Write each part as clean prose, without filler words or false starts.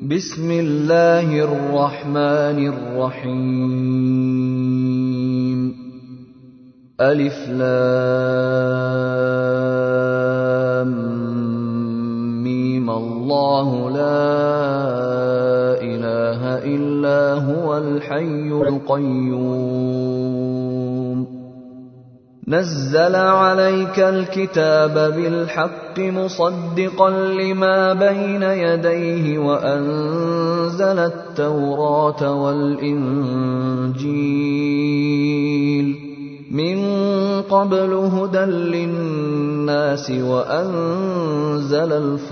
بسم الله الرحمن الرحيم ألف لام ميم الله لا إله إلا هو الحي القيوم نزل عليك الكتاب بالحق مصدقا لما بين يديه وأنزل التوراة والإنجيل من قبل هدى للناس وأنزل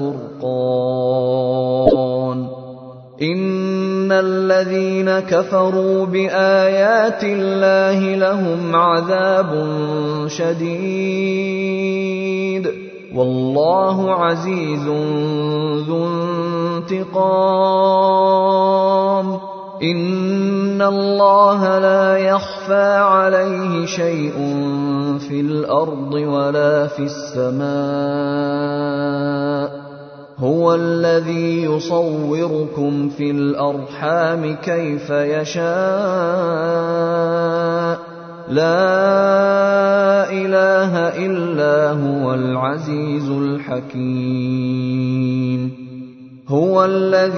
الفرقان إن الذين كفروا بآيات الله لهم عذاب شديد والله عزيز ذو انتقام إن الله لا يخفى عليه شيء في الأرض ولا في السماء هو الذي يصوركم في الأرحام كيف يشاء لا إله إلا هو العزيز الحكيم هو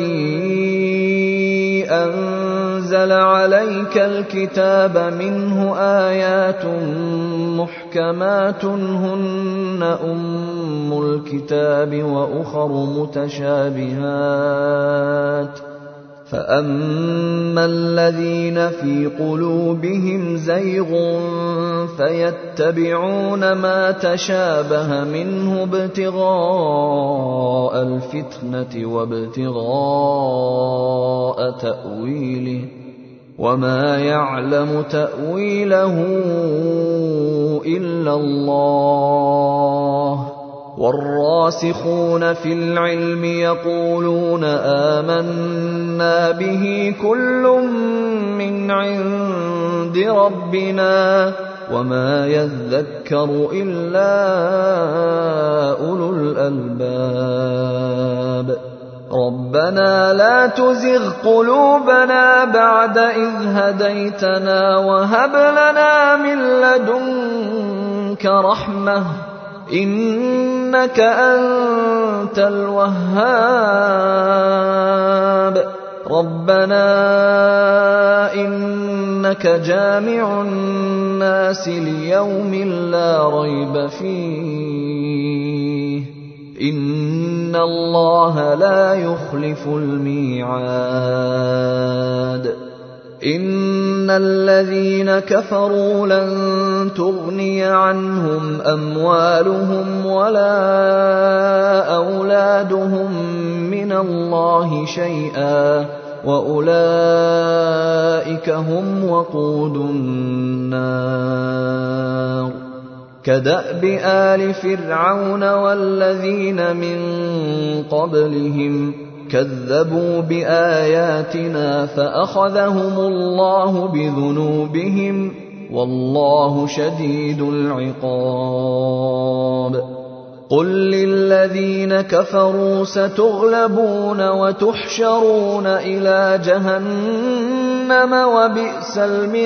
الذي أنزل عليك الكتاب منه آيات محكمات هن أم الكتاب وأخر متشابهات فأما الذين في قلوبهم زيغ فيتبعون ما تشابه منه ابتغاء الفتنة وابتغاء تأويله وما يعلم تأويله إلا الله والراسخون في العلم يقولون آمنا به كل من عند ربنا وما يذكر إلا أولو الألباب ربنا لا تزغ قلوبنا بعد إذ هديتنا وهب لنا من لدنك رحمة إنك أنت الوهاب ربنا إنك جامع الناس ليوم لا ريب فيه إن الله لا يخلف الميعاد إن الذين كفروا لن تغني عنهم أموالهم ولا أولادهم من الله شيئا وأولئك هم وقود النار كدأب آل فرعون والذين من قبلهم كذبوا بآياتنا فأخذهم الله بذنوبهم والله شديد العقاب قل للذين كفروا ستغلبون وتحشرون إلى جهنم وبئس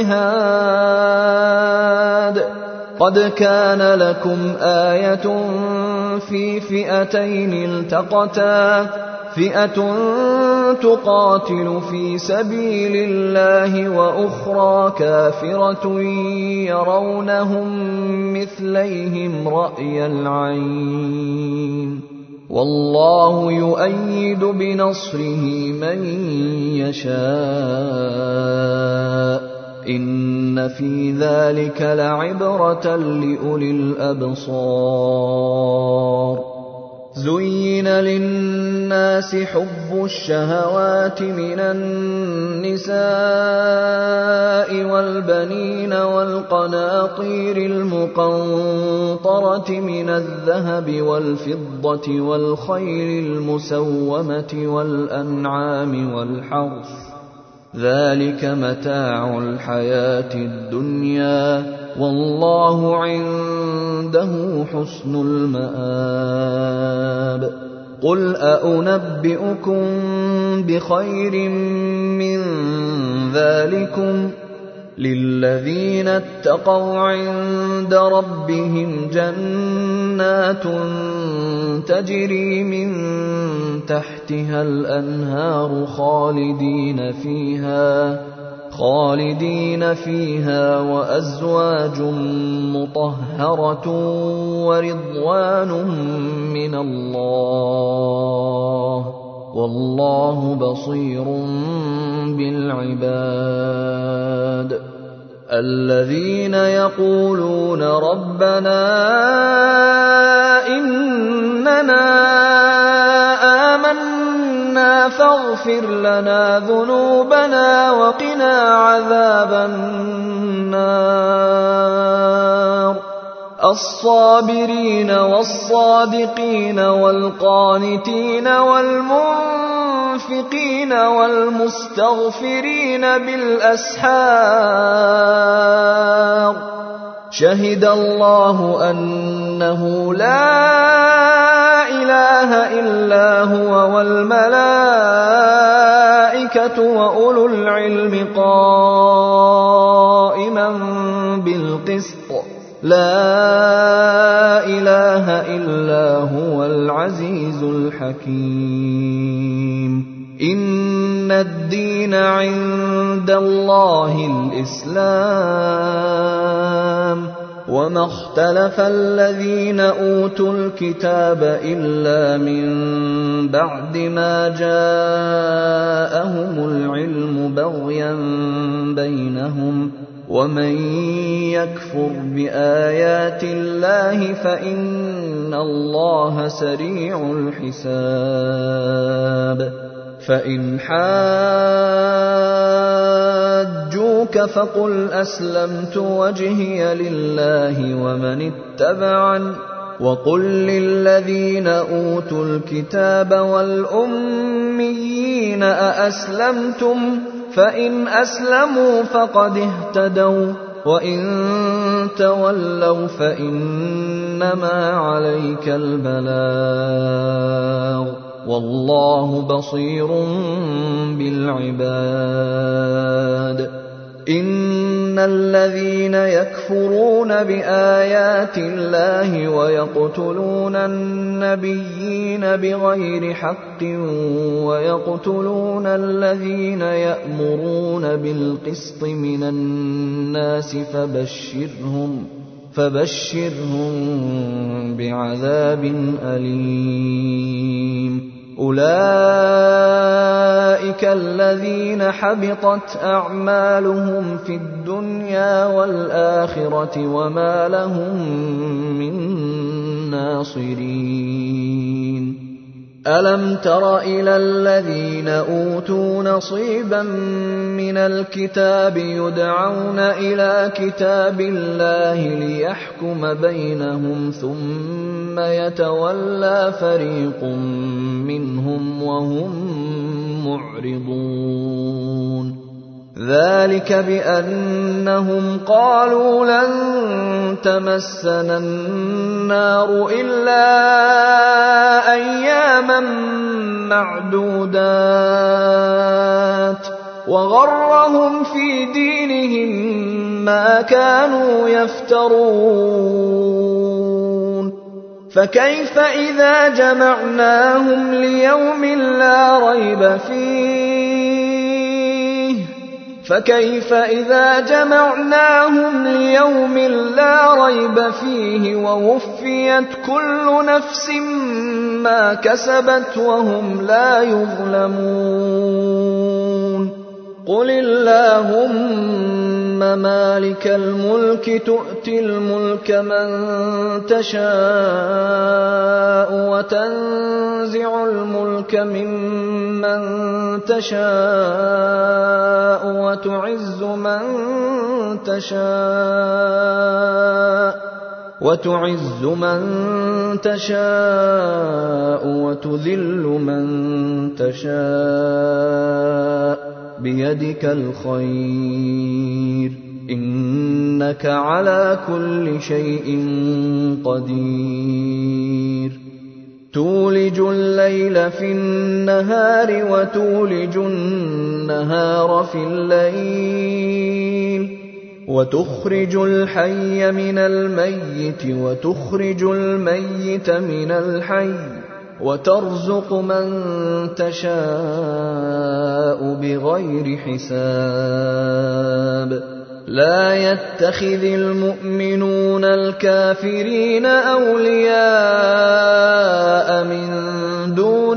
المهاد قد كان لكم آية في فئتين التقتا فئة تقاتل في سبيل الله وأخرى كافرة يرونهم مثليهم رأي العين والله يؤيد بنصره من يشاء إن في ذلك لعبرة لأولي الأبصار زين للناس حب الشهوات من النساء والبنين والقناطير المقنطرة من الذهب والفضة والخيل المسومة والأنعام والحرث ذلك متاع الحياة الدنيا والله عنده حسن المآب قُلْ أَؤُنَبِّئُكُم بِخَيْرٍ مِّن ذَٰلِكُمْ ۚ لِلَّذِينَ اتَّقَوْا عِندَ رَبِّهِمْ جَنَّاتٌ تَجْرِي مِن تَحْتِهَا الْأَنْهَارُ خَالِدِينَ فِيهَا وَأَزْوَاجٌ مُّطَهَّرَةٌ وَرِضْوَانٌ مِّنَ اللَّهِ ۗ وَاللَّهُ بَصِيرٌ بِالْعِبَادِ. الَّذِينَ يَقُولُونَ رَبَّنَا إِنَّنَا آمَنَّا فَاغْفِرْ لَنَا ذُنُوبَنَا وَقِنَا عَذَابَ النَّارِ. الصَّابِرِينَ وَالصَّادِقِينَ وَالْقَانِتِينَ وَالْمُنفِقِينَ وَالْمُسْتَغْفِرِينَ بِالْأَسْحَارِ. شَهِدَ اللَّهُ أَنَّهُ لَا إِلَٰهَ إِلَّا هُوَ وَالْمَلَائِكَةُ وَأُولُو الْعِلْمِ قَائِمًا بِالْقِسْطِ ۚ لَا إِلَٰهَ إِلَّا هُوَ الْعَزِيزُ الْحَكِيمُ. إِنَّ الدِّينَ عِندَ اللَّهِ الْإِسْلَامُ ۗ وَمَا اخْتَلَفَ الَّذِينَ أُوتُوا الْكِتَابَ إِلَّا مِن بَعْدِ مَا جَاءَهُمُ الْعِلْمُ بَغْيًا بَيْنَهُمْ ۗ وَمَن يَكْفُرْ بِآيَاتِ اللَّهِ فَإِنَّ اللَّهَ سَرِيعُ الْحِسَابِ. فَإِنْ حَاجُّوكَ فَقُلْ أَسْلَمْتُ وَجْهِيَ لِلَّهِ وَمَنِ اتَّبَعَنِ ۖ وَقُل لِّلَّذِينَ أُوتُوا الْكِتَابَ وَالْأُمِّيِّينَ أَأَسْلَمْتُمْ ۚ فَإِنْ أَسْلَمُوا فَقَدِ اهْتَدَوا ۖ وَّإِن تَوَلَّوْا فَإِنَّمَا عَلَيْكَ الْبَلَاغُ ۗ وَاللَّهُ بَصِيرٌ بِالْعِبَادِ. إِنَّ الَّذِينَ يَكْفُرُونَ بِآيَاتِ اللَّهِ وَيَقْتُلُونَ النَّبِيِّينَ بِغَيْرِ حَقٍّ وَيَقْتُلُونَ الَّذِينَ يَأْمُرُونَ بِالْقِسْطِ مِنَ النَّاسِ فَبَشِّرْهُم بِعَذَابٍ أَلِيمٍ. أُولَٰئِكَ الَّذِينَ حَبِطَتْ أَعْمَالُهُمْ فِي الدُّنْيَا وَالْآخِرَةِ وَمَا لَهُم مِّن نَّاصِرِينَ. أَلَمْ تَرَ إِلَى الَّذِينَ أُوتُوا نَصِيبًا مِّنَ الْكِتَابِ يُدْعَوْنَ إِلَىٰ كِتَابِ اللَّهِ لِيَحْكُمَ بَيْنَهُمْ ثُمَّ يَتَوَلَّىٰ فَرِيقٌ مِّنْهُمْ وَهُم مُّعْرِضُونَ. ذَٰلِكَ بِأَنَّهُمْ قَالُوا لَن تَمَسَّنَا النَّارُ إِلَّا أَيَّامًا مَّعْدُودَاتٍ ۖ وَغَرَّهُمْ فِي دِينِهِم مَّا كَانُوا يَفْتَرُونَ. فَكَيْفَ إِذَا جَمَعْنَاهُمْ لِيَوْمٍ لَّا رَيْبَ فِيهِ وَوُفِّيَتْ كُلُّ نَفْسٍ مَّا كَسَبَتْ وَهُمْ لَا يُظْلَمُونَ. قُلِ اللَّهُمَّ مَالِكَ الْمُلْكِ تُؤْتِي الْمُلْكَ مَن تَشَاءُ وَتَنزِعُ الْمُلْكَ مِمَّن تَشَاءُ وَتُعِزُّ مَن تَشَاءُ وَتُذِلُّ مَن تَشَاءُ ۖ بِيَدِكَ الْخَيْرُ ۖ إِنَّكَ عَلَىٰ كُلِّ شَيْءٍ قَدِيرٌ. تولج الليل في النهار وتولج النهار في الليل وتخرج الحي من الميت وتخرج الميت من الحي وترزق من تشاء بغير حساب لا يتخذ المؤمنون الكافرين أولياء من دون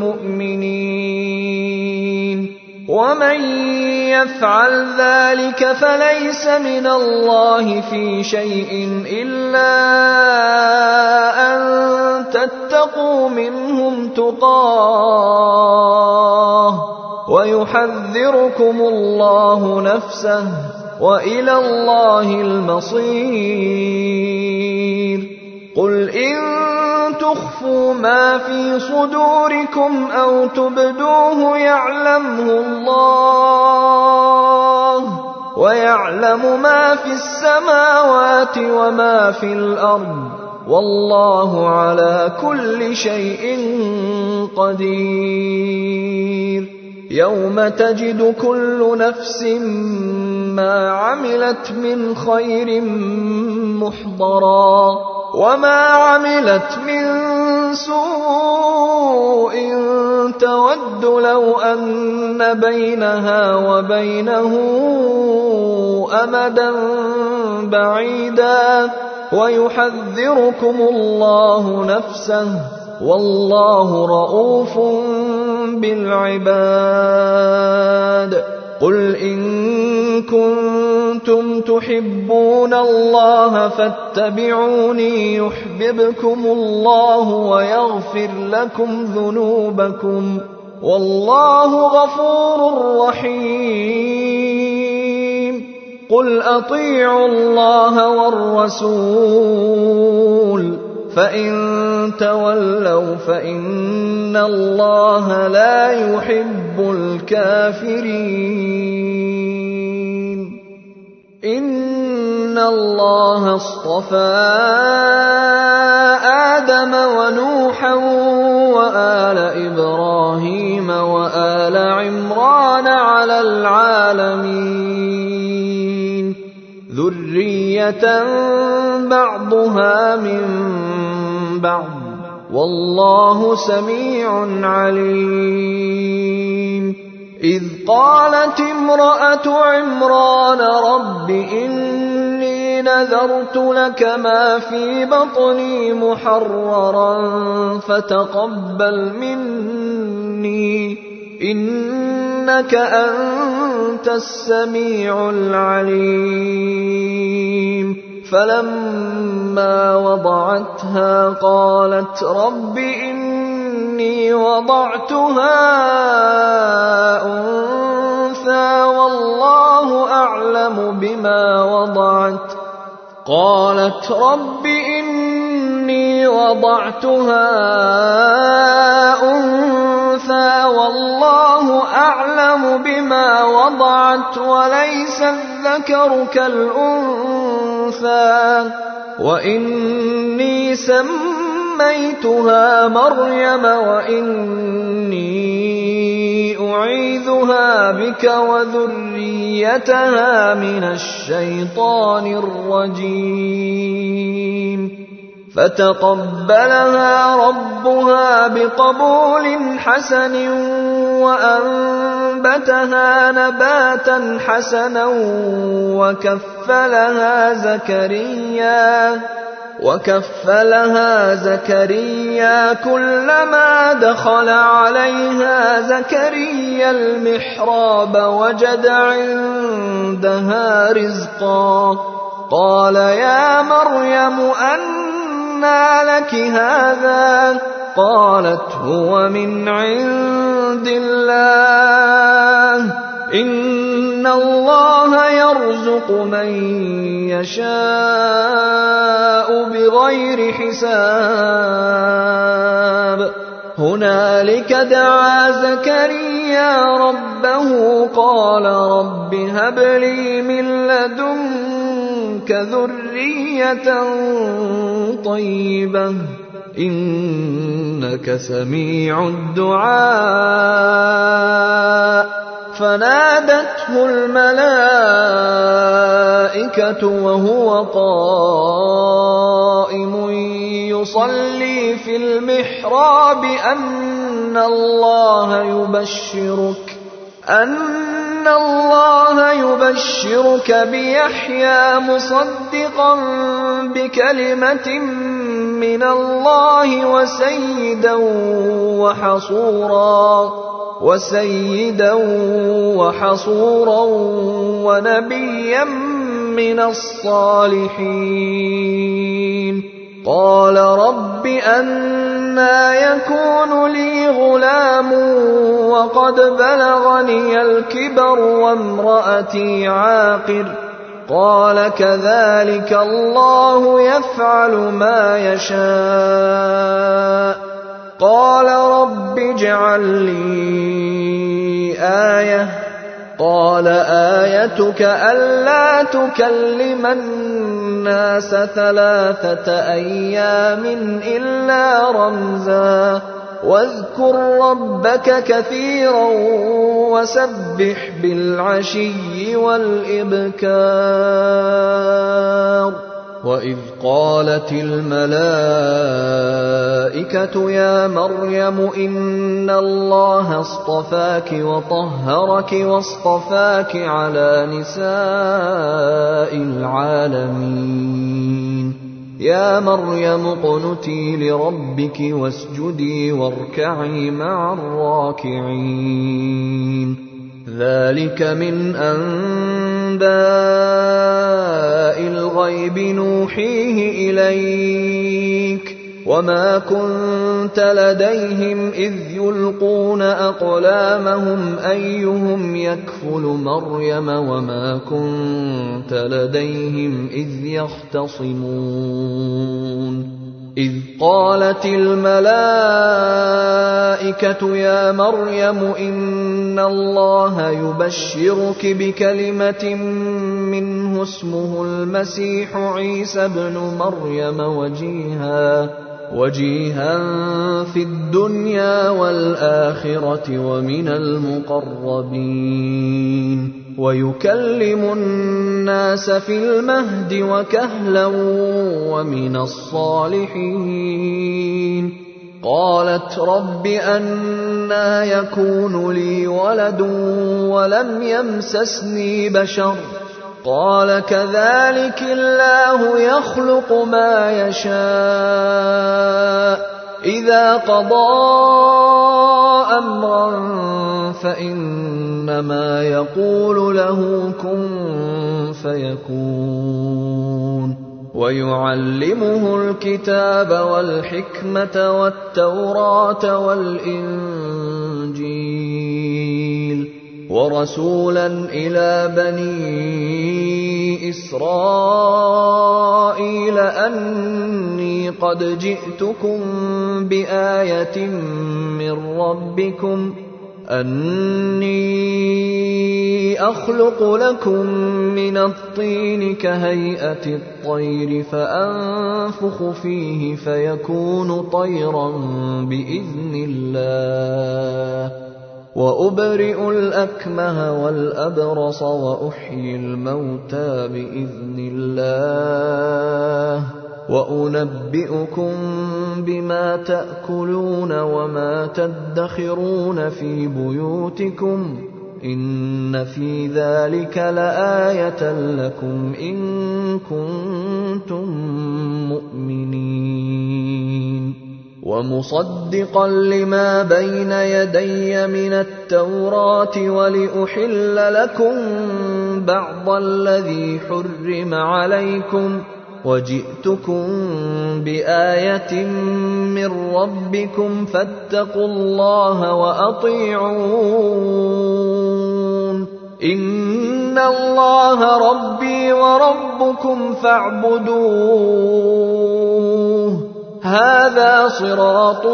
المؤمنين ومن يفعل ذلك فليس من الله في شيء إلا أن تتقوا منهم تقاه ويحذركم الله نفسه وإلى الله المصير قل إن تخفوا ما في صدوركم أو تبدوه يعلمه الله ويعلم ما في السماوات وما في الأرض والله على كل شيء قدير يوم تجد كل نفس ما عملت من خير محضرا وما عملت من سوء تود لو أن بينها وبينه أمدا بعيدا ويحذركم الله نفسه والله رءوف بالعباد قل إن كنتم تحبون الله فاتبعوني يحببكم الله ويغفر لكم ذنوبكم والله غفور رحيم قل أطيعوا الله والرسول فإن تولوا فإن الله لا يحب الكافرين إن الله اصطفى آدم ونوحا وآل إبراهيم وآل عمران على العالمين ذرية بعضها من بعض والله سميع عليم إذ قالت امرأة عمران رب إني نذرت لك ما في بطني محررا فتقبل مني إنك أنت السميع العليم فلما وضعتها قالت رب إني وضعتها أنثى والله أعلم بما وضعت قالت رب إني وضعتها أنثى والله أعلم بما وضعت وليس الذكر كالأنثى وإني سميتها مريم وإني أعيذها بك وذريتها من الشيطان الرجيم فتقبلها ربها بقبول حسن وأنبتها نباتا حسنا وكفلها زكريا كلما دخل عليها زكريا المحراب وجد عندها رزقا قال يا مريم أنى لك هذا قالت هو من عند الله إن الله يرزق من يشاء بغير حساب هنالك دعا زكريا ربه قال رب هب لي من لدنك ذرية طيبة إنك سميع الدعاء. فنادته الملائكة وهو قائم يصلي في المحراب أن الله يبشرك بيحيى مصدقا بكلمة من الله وسيدا وحصورا ونبيا من الصالحين. قال رب أنى يكون لي غلام وقد بلغني الكبر وامرأتي عاقر. قال كذلك الله يفعل ما يشاء. قال رب اجعل لي آية. قال آيتك ألا تكلم الناس 3 أيام إلا رمزا واذكر ربك كثيرا وسبح بالعشي والإبكار. وإذ قالت الملائكة يا مريم إن الله اصطفاك وطهرك واصطفاك على نساء العالمين. يا مريم اقنتي لربك واسجدي واركعي مع الراكعين. ذلك من أنباء الغيب نوحيه إليك وما كنت لديهم إذ يلقون أقلامهم أيهم يكفل مريم وما كنت لديهم إذ يختصمون. إذ قالت الملائكة يا مريم إن الله يبشرك بكلمة منه اسمه المسيح عيسى ابن مريم وجيها في الدنيا والآخرة ومن المقربين ويكلم الناس في المهد وكهلا ومن الصالحين. قالت رب أنى يكون لي ولد ولم يمسسني بشر. قال كذلك الله يخلق ما يشاء إذا قضى أمرا فإنما يقول له كن فيكون. ويعلمه الكتاب والحكمة والتوراة والإنجيل ورسولا إلى بني إسرائيل أني قد جئتكم بآية من ربكم أني أخلق لكم من الطين كهيئة الطير فأنفخ فيه فيكون طيرا بإذن الله وأبرئ الأكمه والأبرص وأحيي الموتى بإذن الله وأنبئكم بما تأكلون وما تدخرون في بيوتكم إن في ذلك لآية لكم إن كنتم مؤمنين. ومصدقا لما بين يدي من التوراة ولأحل لكم بعض الذي حرم عليكم وجئتكم بآية من ربكم فاتقوا الله وأطيعون. إن الله ربي وربكم فاعبدوه هذا صراط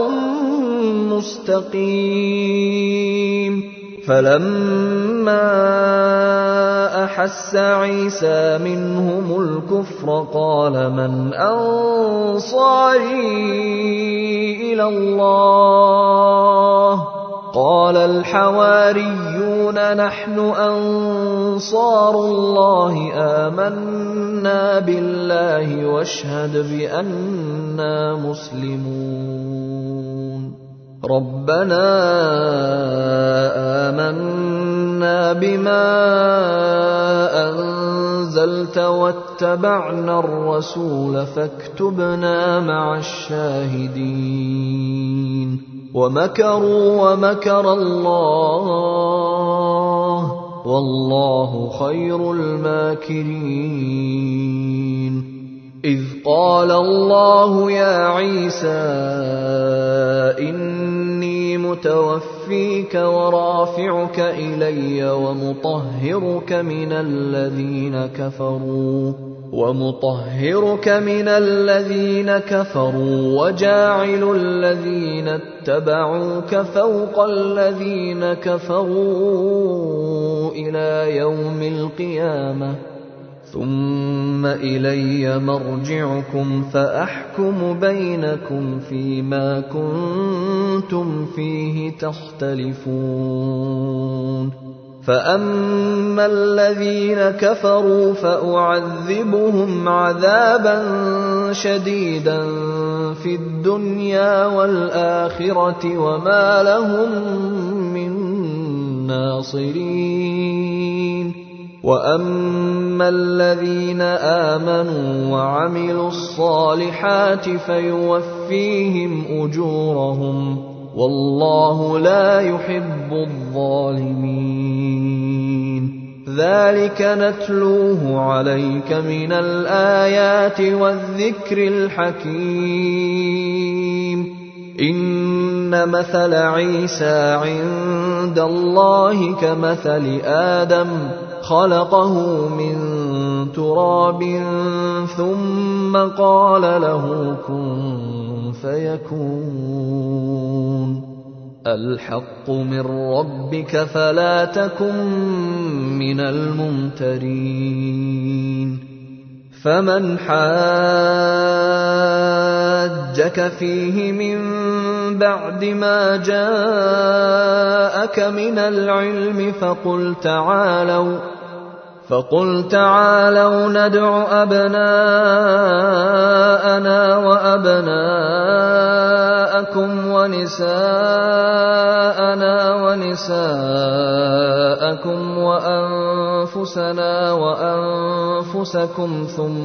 مستقيم. فلما أحس عيسى منهم الكفر قال من أنصاري إلى الله قال الحواريون نحن أنصار الله آمنا بالله واشهد بأننا مسلمون ربنا آمنا بما أنزلت واتبعنا الرسول فاكتبنا مع الشاهدين ومكروا ومكر الله والله خير الماكرين إذ قال الله يا عيسى إني متوفيك ورافعك إلي ومطهرك من الذين كفروا وجاعل الذين اتبعوك فوق الذين كفروا إلى يوم القيامة ثم إلي مرجعكم فأحكم بينكم فيما كنتم فيه تختلفون فأما الذين كفروا فأعذبهم عذابا شديدا في الدنيا والآخرة وما لهم من ناصرين وأما الذين آمنوا وعملوا الصالحات فيوفيهم أجورهم والله لا يحب الظالمين ذلك نتلوه عليك من الآيات والذكر الحكيم إن مثل عيسى عند الله كمثل آدم خلقه من تراب ثم قال له كن فيكون الحق من ربك فلا تكن من الممترين فمن حاجك فيه من بعد ما جاءك من العلم فقل تعالوا ندع أبناءنا وأبناءكم ونساءنا ونساءكم وأنفسنا وأنفسكم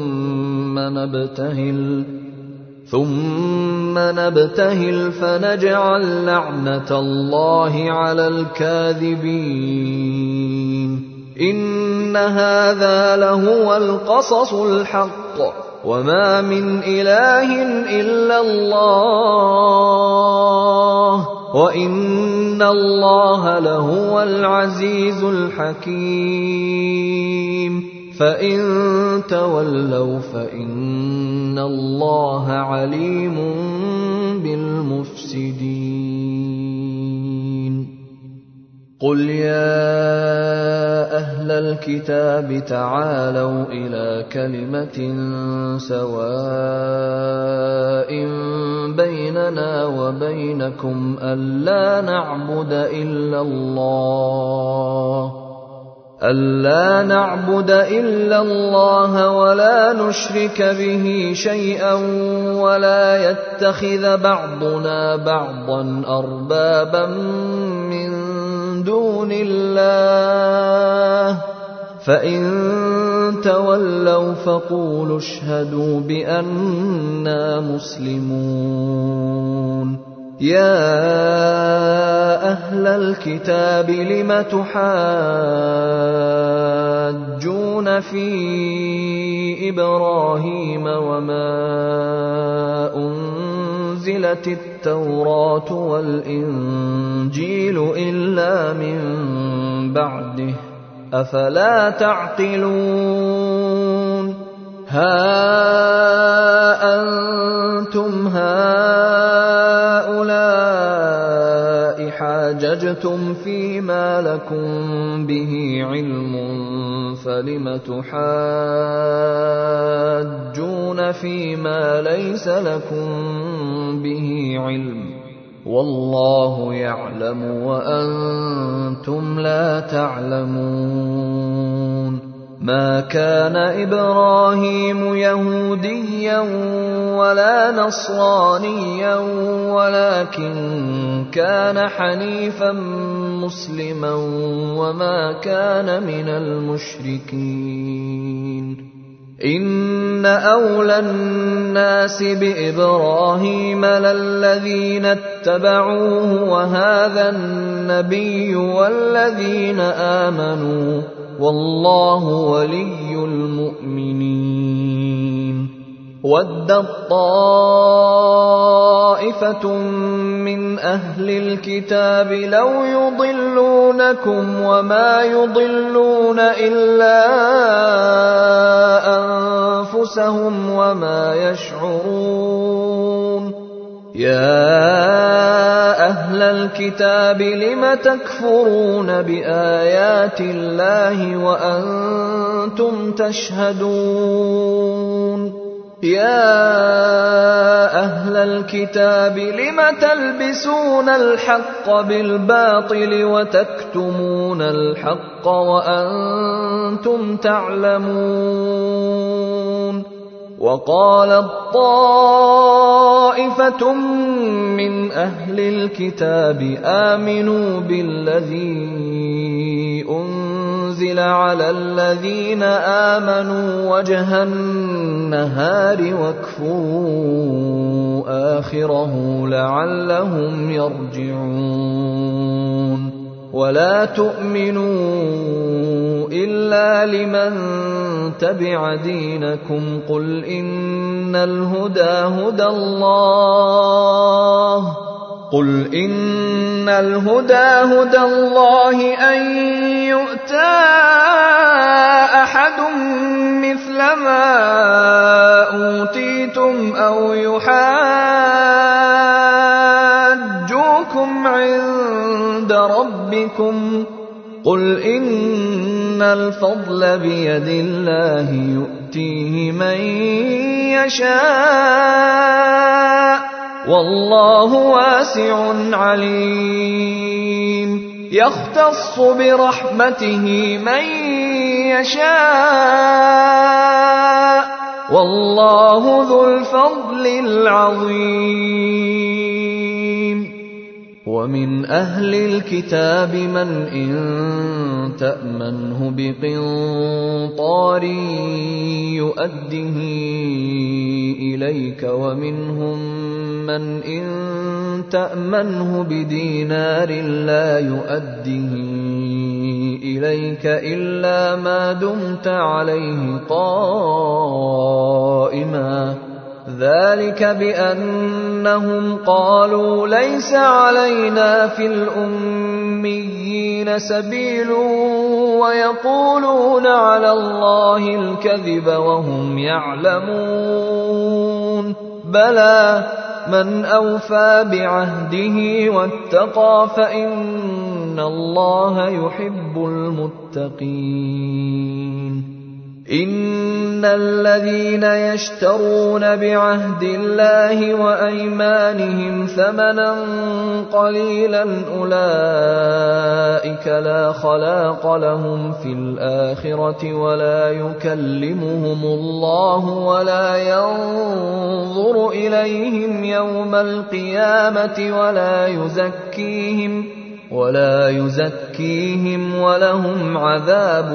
ثم نبتهل فنجعل لعنة الله على الكاذبين إن هذا لهو القصص الحق وما من إله إلا الله وإن الله لهو العزيز الحكيم فإن تولوا فإن الله عليم بالمفسدين قل يا أهل الكتاب تعالوا إلى كلمة سواء بيننا وبينكم ألا نعبد إلا الله ولا نشرك به شيئا ولا يتخذ بعضنا بعضا أربابا من دون الله فإن تولوا فقولوا اشهدوا بأننا مسلمون يا أهل الكتاب لم تحاجون في إبراهيم وما أنزلت التوراة والإنجيل إلا من بعده أفلا تعقلون ها أنتم هؤلاء حاججتم فيما لكم به علم فلم تحاجون فيما ليس لكم به علم والله يعلم وأنتم لا تعلمون ما كان إبراهيم يهوديا ولا نصرانيا ولكن كان حنيفا مسلما وما كان من المشركين إن أولى الناس بإبراهيم للذين اتبعوه وهذا النبي والذين آمنوا والله ولي المؤمنين ودت طائفة من أهل الكتاب لو يضلونكم وما يضلون إلا أنفسهم وما يشعرون يا أهل الكتاب لم تكفرون بآيات الله وأنتم تشهدون يا أهل الكتاب لم تلبسون الحق بالباطل وتكتمون الحق وأنتم تعلمون وقالت طائفة من أهل الكتاب آمنوا بالذي أنزل على الذين آمنوا وجه النهار واكفروا آخره لعلهم يرجعون ولا تؤمنوا إلا لمن تبع دينكم قل إن الهدى هدى الله أن يؤتى أحد مثل ما أوتيتم أو يحاجوكم عند ربكم قل إن الفضل بيد الله يؤتيه من يشاء والله واسع عليم يختص برحمته من يشاء والله ذو الفضل العظيم ومن أهل الكتاب من إن تأمنه بقنطار يؤده إليك ومنهم من إن تأمنه بدينار لا يؤده إليك إلا ما دمت عليه قائما ذلك بأنهم قالوا ليس علينا في الأميين سبيل ويقولون على الله الكذب وهم يعلمون بلى من أوفى بعهده واتقى فإن الله يحب المتقين إن الذين يشترون بعهد الله وأيمانهم ثمنا قليلا أولئك لا خلاق لهم في الآخرة ولا يكلمهم الله ولا ينظر إليهم يوم القيامة ولا يزكيهم ولهم عذاب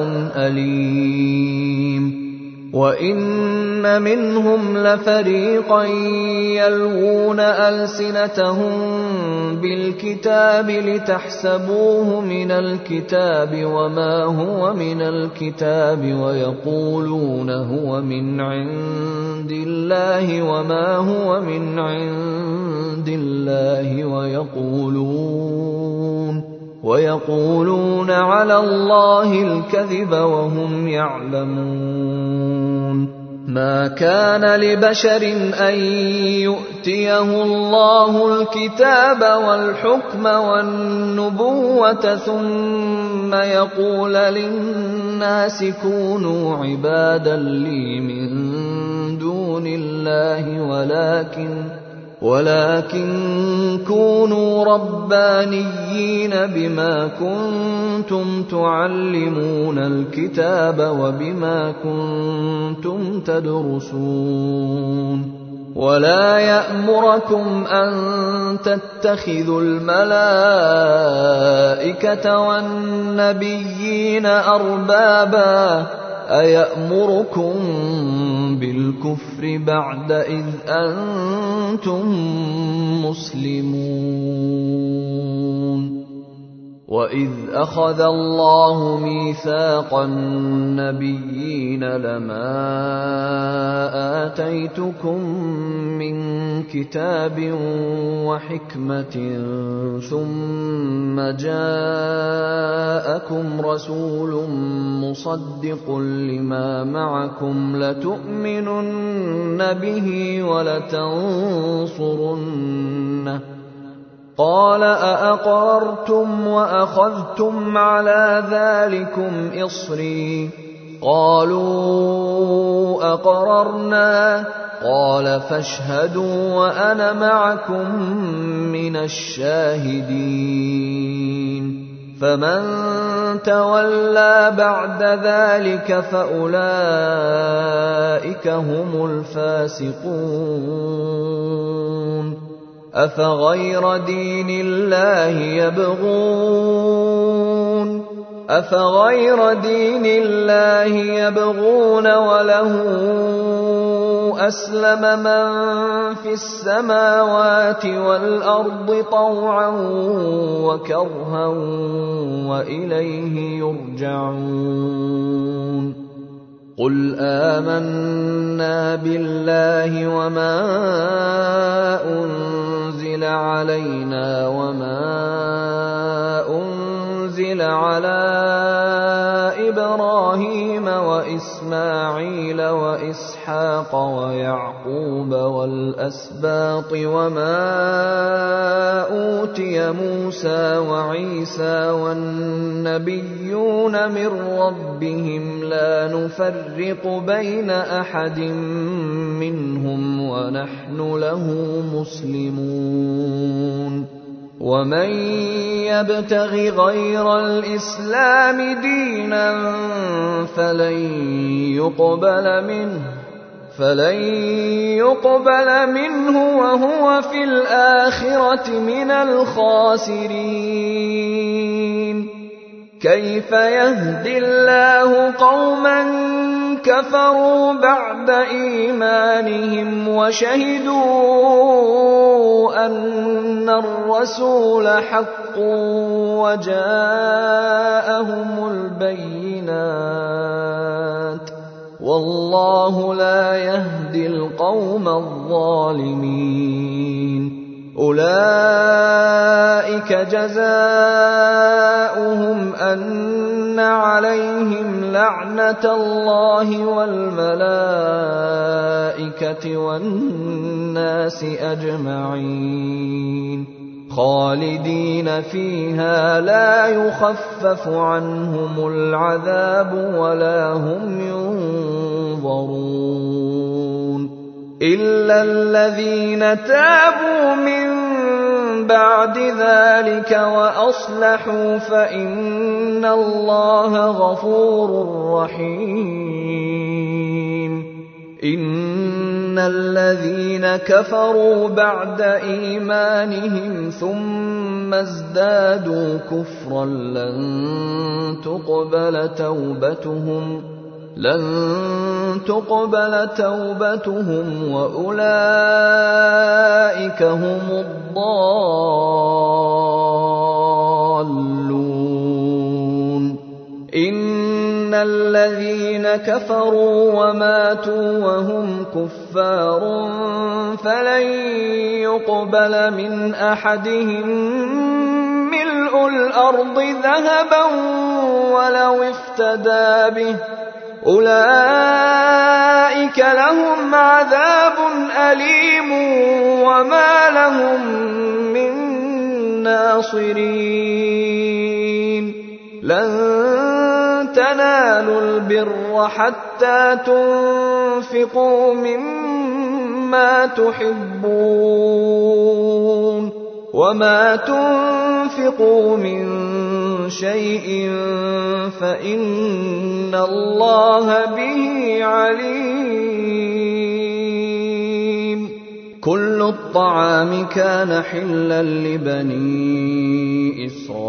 أليم وإن منهم لفريقا يلوون ألسنتهم بالكتاب لتحسبوه من الكتاب وما هو من الكتاب ويقولون هو من عند الله وما هو من عند الله ويقولون على الله الكذب وهم يعلمون ما كان لبشر أن يؤتيه الله الكتاب والحكم والنبوة ثم يقول للناس كونوا عبادا لي من دون الله ولكن كونوا ربانيين بما كنتم تعلمون الكتاب وبما كنتم تدرسون ولا يأمركم أن تتخذوا الملائكة والنبيين أربابا أيأمركم بالكفر بعد إذ أنتم مسلمون وإذ أخذ الله ميثاق النبيين لما آتيتكم من كتاب وحكمة ثم جاءكم رسول مصدق لما معكم لتؤمنن به ولتنصرنه قال أأقررتم وأخذتم على ذلكم إصري قالوا أقررنا قال فاشهدوا وأنا معكم من الشاهدين فمن تولى بعد ذلك فأولئك هم الفاسقون أفغير دين الله يبغون وله أسلم من في السماوات والأرض طوعا وكرها وإليه يرجعون قل آمنا بالله وما أنزل علينا وما أنزل على إبراهيم وإسماعيل وإسحاق ويعقوب والأسباط وما أوتي موسى وعيسى والنبيون من ربهم لا نفرق بين أحد منهم ونحن له مسلمون ومن يبتغ غير الإسلام دينا فلن يقبل منه وهو في الآخرة من الخاسرين كيف يهدي الله قوما كفروا بعد إيمانهم وشهدوا أن الرسول حق وجاءهم البينات والله لا يهدي القوم الظالمين أولئك جزاؤهم أن عليهم لعنة الله والملائكة والناس أجمعين خالدين فيها لا يخفف عنهم العذاب ولا هم ينظرون إلا الذين تابوا من بعد ذلك وأصلحوا فإن الله غفور رحيم إن الذين كفروا بعد إيمانهم ثم ازدادوا كفرا لن تقبل توبتهم وأولئك هم الضالون إن الذين كفروا وماتوا وهم كفار فلن يقبل من أحدهم ملء الأرض ذهبا ولو افتدى به أولئك لهم عذاب أليم وما لهم من ناصرين لن تنالوا البر حتى تنفقوا مما تحبون وما تنفقوا من شيء فإن الله به عليم كل الطعام كان حلا لبني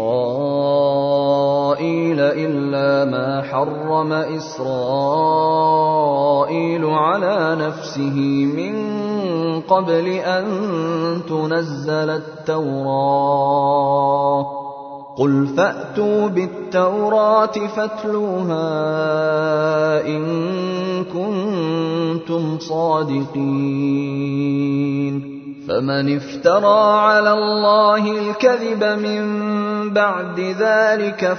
إسرائيل إلا ما حرم إسرائيل على نفسه من قبل أن تنزل التوراة قل فأتوا بالتوراة فاتلوها إن كنتم صادقين فمن افترى على الله الكذب من بعد ذلك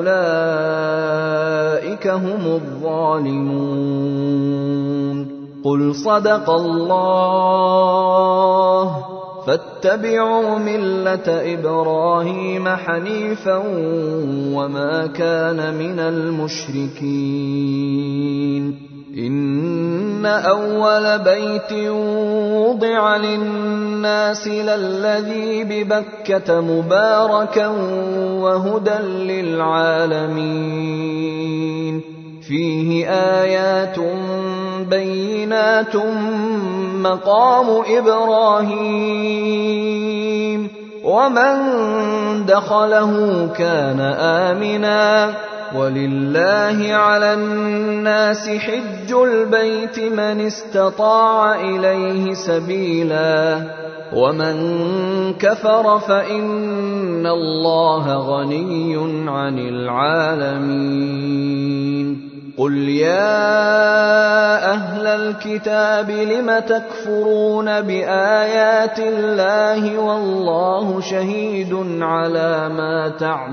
فأولئك هم الظالمون قل صدق الله فاتبعوا ملة إبراهيم حنيفا وما كان من المشركين إن أول بيت وضع للناس للذي ببكة مباركا وهدى للعالمين فيه آيات بينات مقام إبراهيم ومن دخله كان آمنا ولله على الناس حج البيت من استطاع إليه سبيلا ومن كفر فإن الله غني عن العالمين قل يا أهل الكتاب لم تكفرون بآيات الله والله شهيد على ما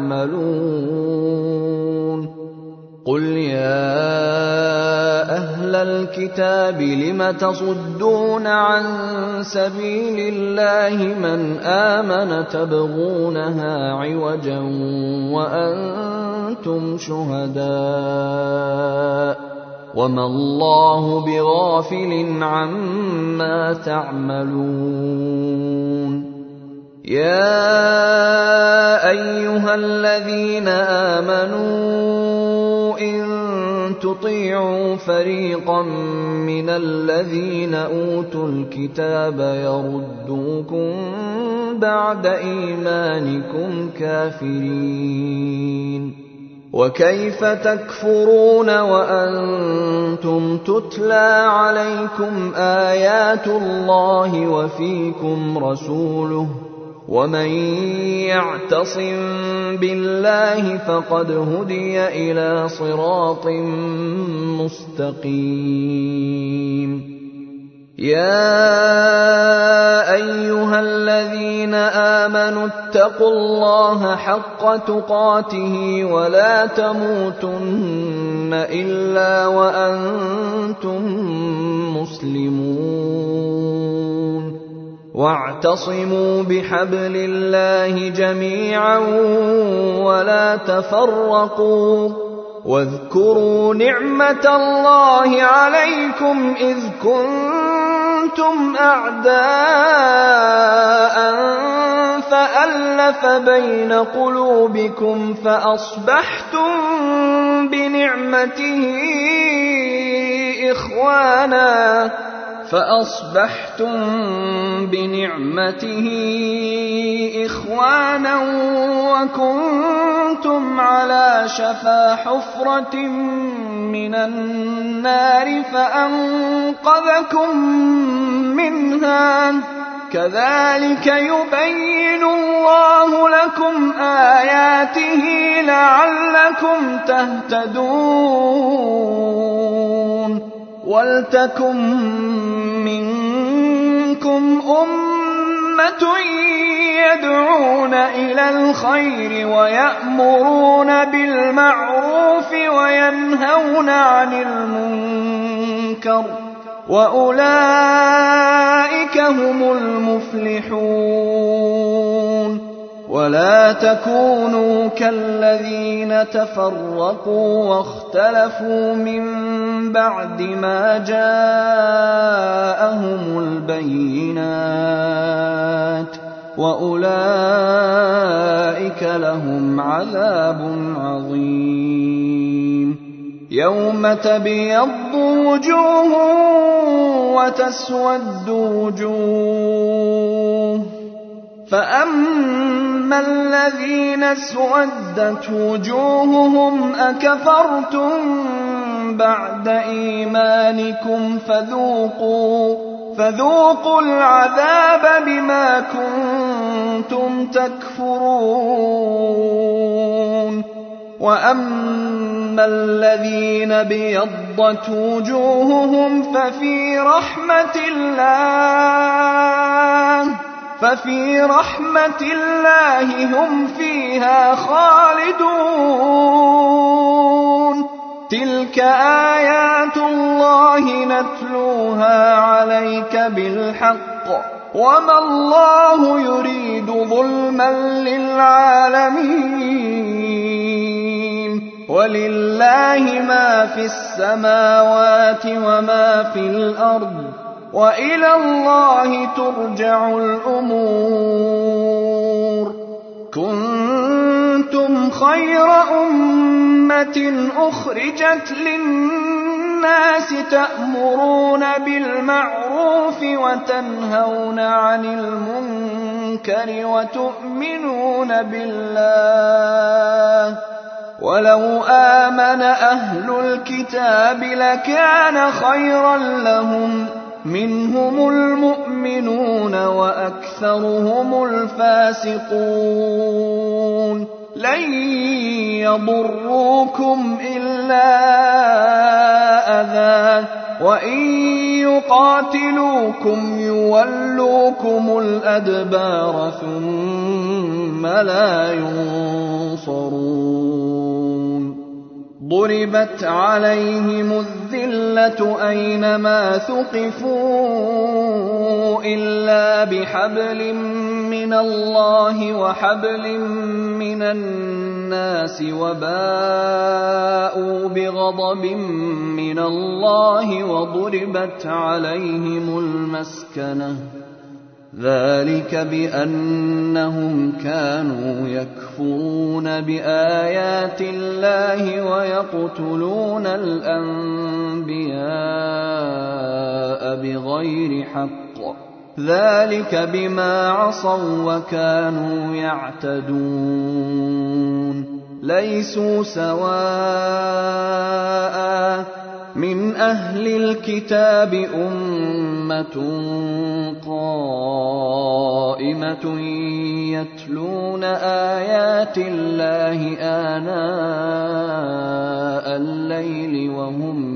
تعملون قل يا أهل الكتاب لم تصدون عن سبيل الله من آمن تبغونها عوجا وأنتم شهداء وما الله بغافل عما تعملون يا أيها الذين آمنوا إن تطيعوا فريقا من الذين أوتوا الكتاب يردوكم بعد إيمانكم كافرين وكيف تكفرون وأنتم تتلى عليكم آيات الله وفيكم رسوله ومن يعتصم بالله فقد هدي إلى صراط مستقيم يا أيها الذين آمنوا اتقوا الله حق تقاته ولا تموتن إلا وأنتم مسلمون واعتصموا بحبل الله جميعا ولا تفرقوا واذكروا نعمة الله عليكم إذ كنتم أعداء فألف بين قلوبكم فأصبحتم بنعمته إخوانا وكنتم على شفا حفرة من النار فأنقذكم منها كذلك يبين الله لكم آياته لعلكم تهتدون ولتكن منكم أمة يدعون إلى الخير ويأمرون بالمعروف وينهون عن المنكر وأولئك هم المفلحون. ولا تكونوا كالذين تفرقوا واختلفوا من بعد ما جاءهم البينات وأولئك لهم عذاب عظيم. يوم تبيض وجوه وتسود وجوه، فأما الذين اسودت وجوههم أكفرتم بعد إيمانكم فذوقوا العذاب بما كنتم تكفرون. وأما الذين بيضت وجوههم ففي رحمة الله هم فيها خالدون. تلك آيات الله نتلوها عليك بالحق وما الله يريد ظلما للعالمين. ولله ما في السماوات وما في الأرض وإلى الله ترجع الأمور. كنتم خير أمة أخرجت للناس تأمرون بالمعروف وتنهون عن المنكر وتؤمنون بالله. ولو آمن أهل الكتاب لكان خيرا لهم، منهم المؤمنون وأكثرهم الفاسقون. لن يضروكم إلا أذى، وإن يقاتلوكم يولوكم الأدبار ثم لا ينصرون. ضربت عليهم الذلة أينما ثقفوا إلا بحبل من الله وحبل من الناس وباءوا بغضب من الله وضربت عليهم المسكنة. ذلك بأنهم كانوا يكفرون بآيات الله ويقتلون الأنبياء بغير حق. ذلك بما عصوا وكانوا يعتدون. ليسوا سواء من أهل الكتاب أمة قائمة يتلون آيات الله آناء الليل وهم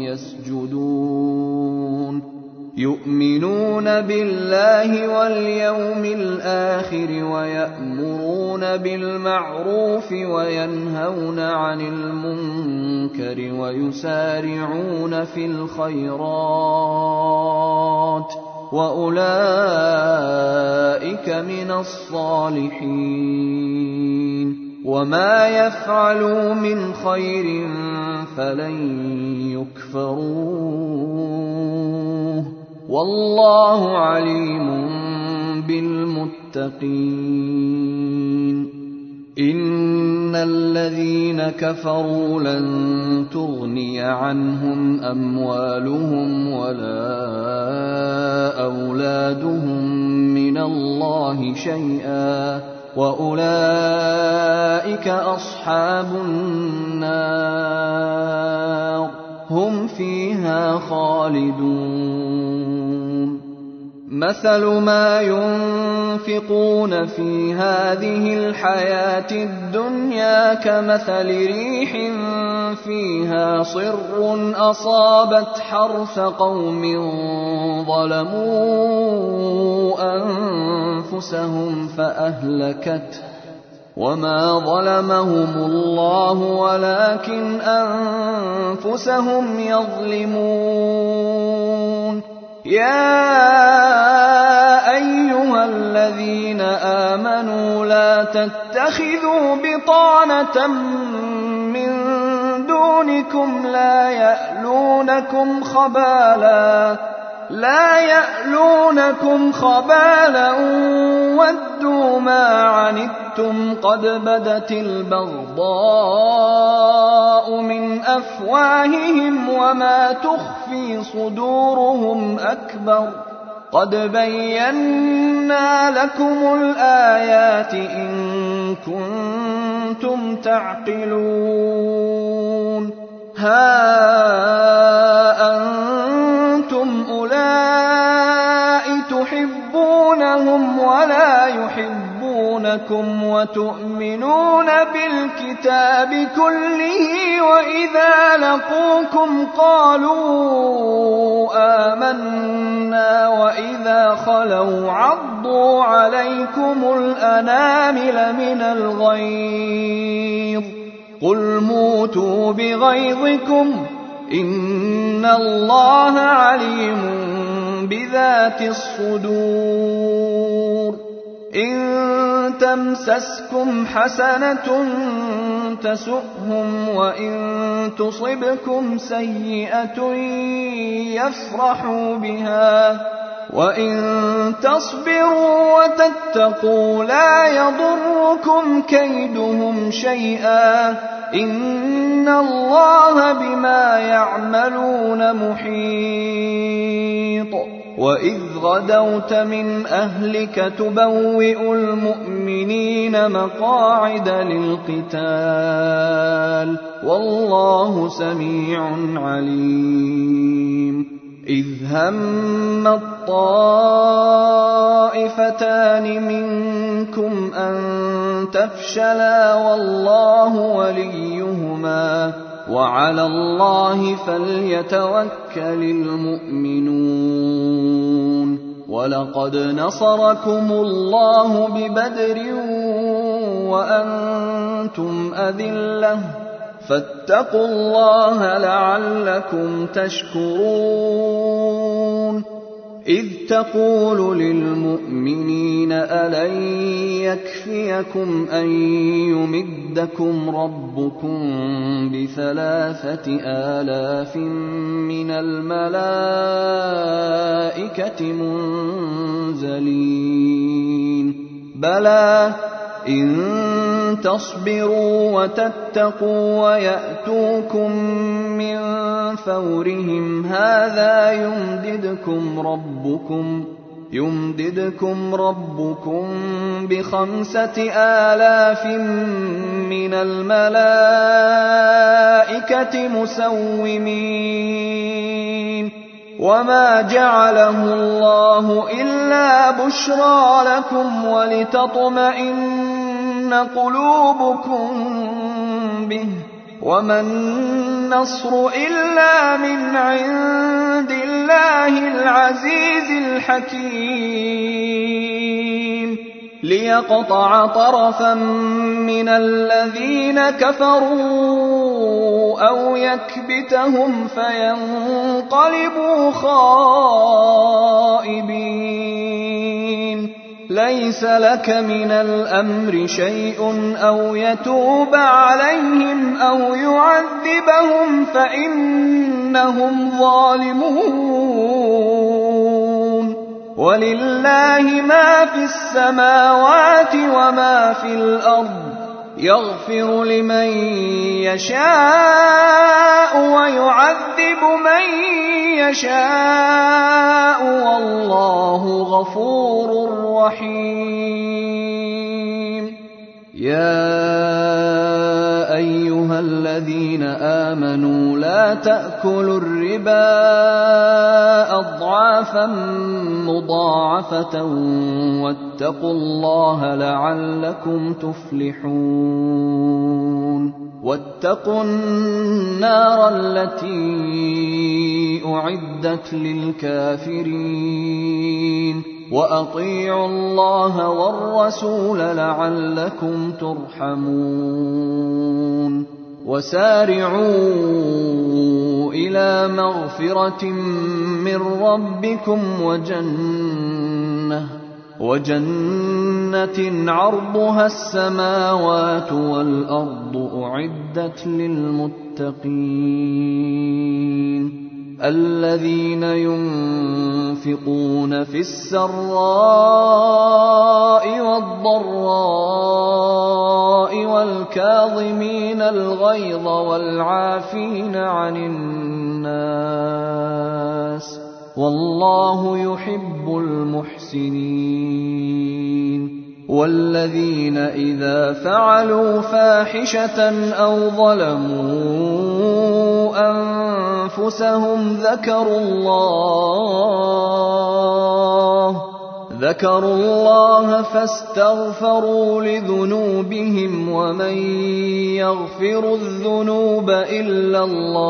يسجدون. يؤمنون بالله واليوم الآخر ويأمرون بالمعروف وينهون عن المنكر ويسارعون في الخيرات وأولئك من الصالحين. وما يفعلوا من خير فلن يكفروه والله عليم بالمتقين. إن الذين كفروا لن تغني عنهم أموالهم ولا أولادهم من الله شيئا وأولئك أصحاب النار هم فيها خالدون. مثل ما ينفقون في هذه الحياة الدنيا كمثل ريح فيها صر أصابت حرث قوم ظلموا أنفسهم فأهلكته وما ظلمهم الله ولكن أنفسهم يظلمون يا أيها الذين آمنوا لا تتخذوا بطانة من دونكم لا يألونكم خبالا ودوا ما عنتم قد بدت البغضاء من أفواههم وما تخفي صدورهم أكبر قد بينا لكم الآيات إن كنتم تعقلون ها أنتم أولئك تحبونهم ولا يحبونكم وتؤمنون بالكتاب كله وإذا لقوكم قالوا آمنا وإذا خلوا عضوا عليكم الأنامل من الغيظ قل موتوا بغيظكم إن الله عليم بذات الصدور إن تمسسكم حسنة تسؤهم وإن تصبكم سيئة يفرحوا بها وإن تصبروا وتتقوا لا يضركم كيدهم شيئا إن الله بما يعملون محيط وإذ غدوت من أهلك تبوئ المؤمنين مقاعد للقتال والله سميع عليم إذ هم الطائفتان منكم أن تفشلا والله وليهما وعلى الله فليتوكل المؤمنون ولقد نصركم الله ببدر وأنتم أذلة فاتقوا الله لعلكم تشكرون إذ تقول للمؤمنين ألن يكفيكم أن يمدكم ربكم ب3,000 من الملائكة منزلين بلى إن تصبروا وتتقوا ويأتوكم من فورهم هذا يمددكم ربكم ب5,000 من الملائكة مسومين وما جعله الله إلا بشرى لكم ولتطمئن قلوبكم به وما النصر إلا من عند الله العزيز الحكيم ليقطع طرفا من الذين كفروا أو يكبتهم فينقلبوا خائبين ليس لك من الأمر شيء أو يتوب عليهم أو يعذبهم فإنهم ظالمون ولله ما في السماوات وما في الأرض يغفر لمن يشاء ويعذب من يشاء والله غفور رحيم يا أيها أيها الذين آمنوا لا تأكلوا الربا أضعافا مضاعفة واتقوا الله لعلكم تفلحون واتقوا النار التي أعدت للكافرين وأطيعوا الله والرسول لعلكم ترحمون وسارعوا إلى مغفرة من ربكم وجنة عرضها السماوات والأرض أعدت للمتقين الذين ينفقون في السراء والضراء والكاظمين الغيظ والعافين عن الناس والله يحب المحسنين والذين إذا فعلوا فاحشة أو ظلموا أنفسهم ذكروا الله فاستغفروا لذنوبهم ومن يغفر الذنوب إلا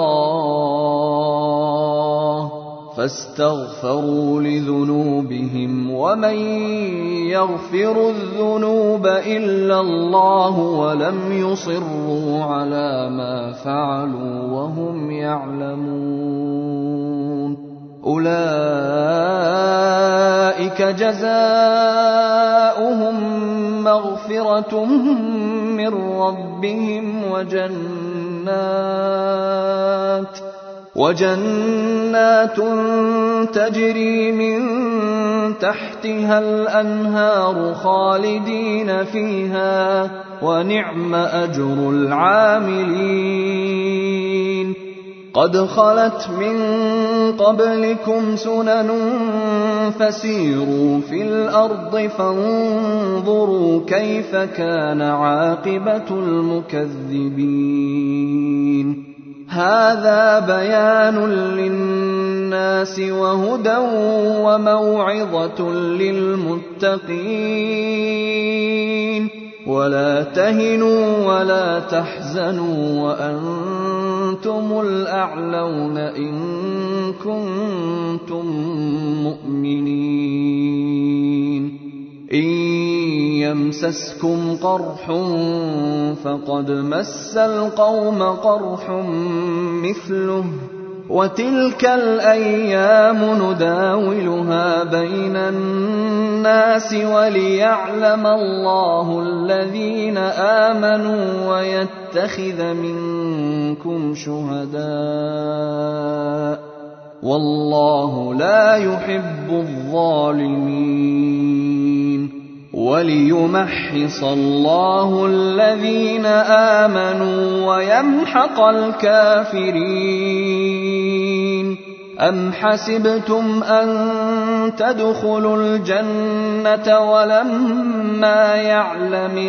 الله ولم يصروا على ما فعلوا وهم يعلمون أولئك جزاؤهم مغفرة من ربهم وجنات تجري من تحتها الأنهار خالدين فيها ونعم أجر العاملين قد خلت من قبلكم سنن فسيروا في الأرض فانظروا كيف كان عاقبة المكذبين هذا بيان للناس وهدى وموعظة للمتقين ولا تهنوا ولا تحزنوا وأنتم الأعلون إن كنتم مؤمنين إن يمسسكم قرح فقد مس القوم قرح مثله وتلك الأيام نداولها بين الناس وليعلم الله الذين آمنوا ويتخذ منكم شهداء والله لا يحب الظالمين وليمحص الله الذين آمنوا ويمحق الكافرين أم حسبتم أن تدخلوا الجنة ولما يعلم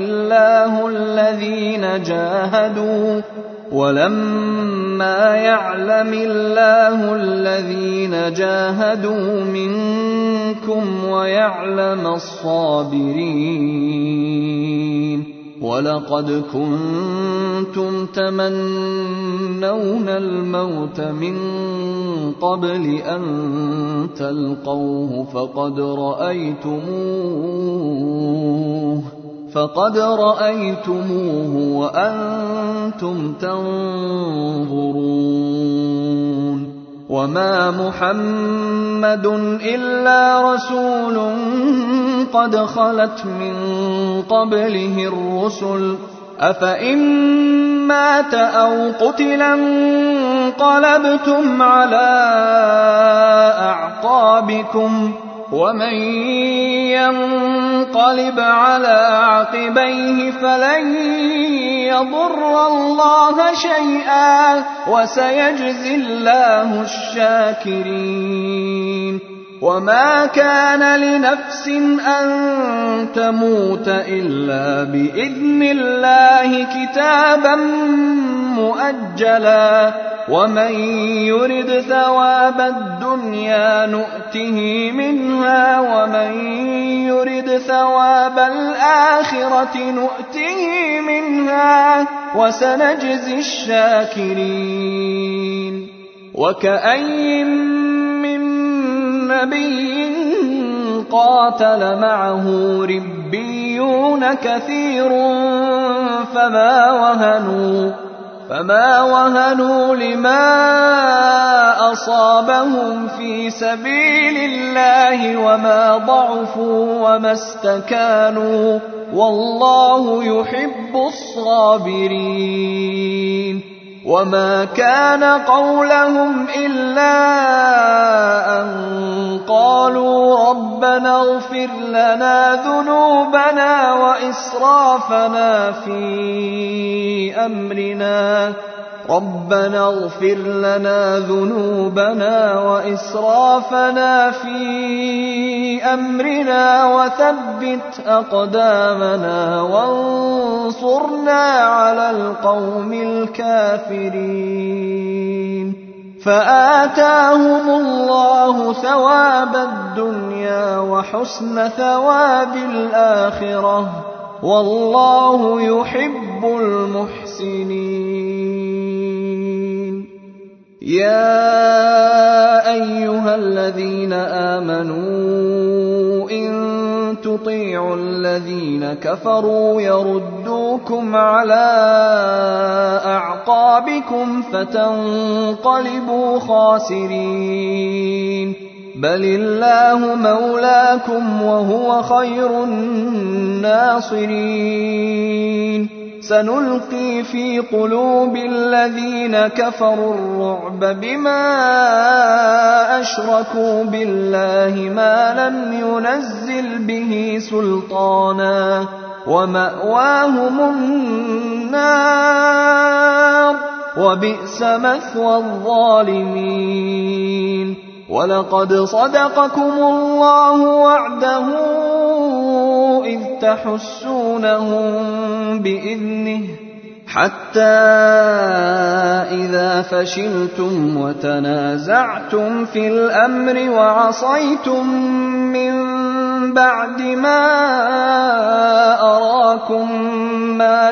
الله الذين جاهدوا منكم ويعلم الصابرين ولقد كنتم تمنون الموت من قبل أن تلقوه فقد رأيتموه وأنتم تنظرون وما محمد إلا رسول قد خلت من قبله الرسل أفإن مات أو قتل انقلبتم على أعقابكم ومن ينقلب على عقبيه فلن يضر الله شيئا وسيجزي الله الشاكرين وما كان لنفس أن تموت إلا بإذن الله كتابا مؤجلا ومن يرد ثواب الدنيا نؤته منها ومن يرد ثواب الآخرة نؤته منها وسنجزي الشاكرين. وكأي من نبي قاتل معه ربيون كثير فما وهنوا لما أصابهم في سبيل الله وما ضعفوا وما استكانوا والله يحب الصابرين. وما كان قولهم إلا أن قالوا ربنا اغفر لنا ذنوبنا وإسرافنا في أمرنا وثبت أقدامنا وانصرنا على القوم الكافرين. فآتاهم الله ثواب الدنيا وحسن ثواب الآخرة والله يحب المحسنين. يا أيها الذين آمنوا إن تطيعوا الذين كفروا يردوكم على أعقابكم فتنقلبوا خاسرين. بل الله مولاكم وهو خير الناصرين. سنلقي في قلوب الذين كفروا الرعب بما أشركوا بالله ما لم ينزل به سلطانا ومأواهم النار وبئس مثوى الظالمين. ولقد صدقكم الله وعده إذ تحسونهم بإذنه حتى إذا فشلتم وتنازعتم في الأمر وعصيتم من بعد ما أراكم ما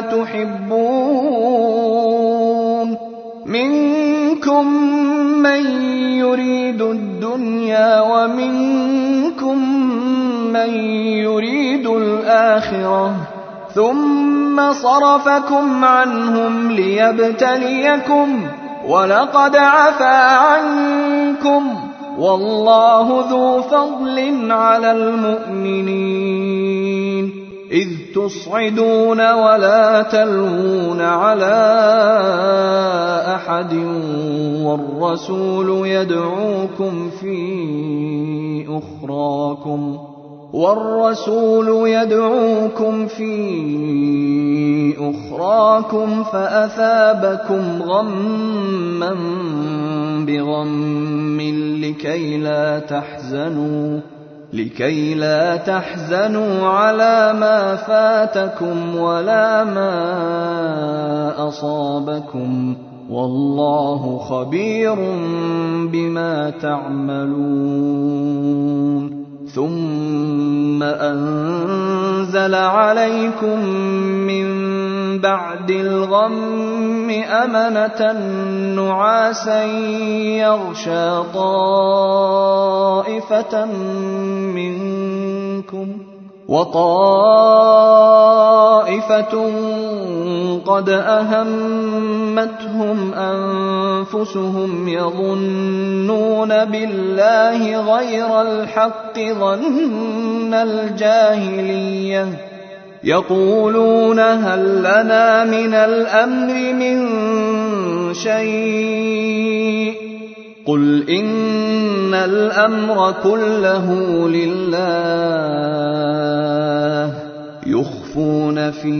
تحبون منكم من يريد الدنيا ومنكم من يريد الآخرة ثم صرفكم عنهم ليبتليكم ولقد عفا عنكم والله ذو فضل على المؤمنين. إذ تصعدون ولا تلوون على أحد والرسول يدعوكم في أخراكم فأثابكم غما بغم لكي لا تحزنوا على ما فاتكم ولا ما أصابكم والله خبير بما تعملون. ثم أنزل عليكم من بعد الغم أمنة نعاسا يغشى طائفة منكم وطائفة قد أهمتهم أنفسهم يظنون بالله غير الحق ظن الجاهلية يقولون هل لنا من الأمر من شيء قل إن الأمر كله لله يخفون في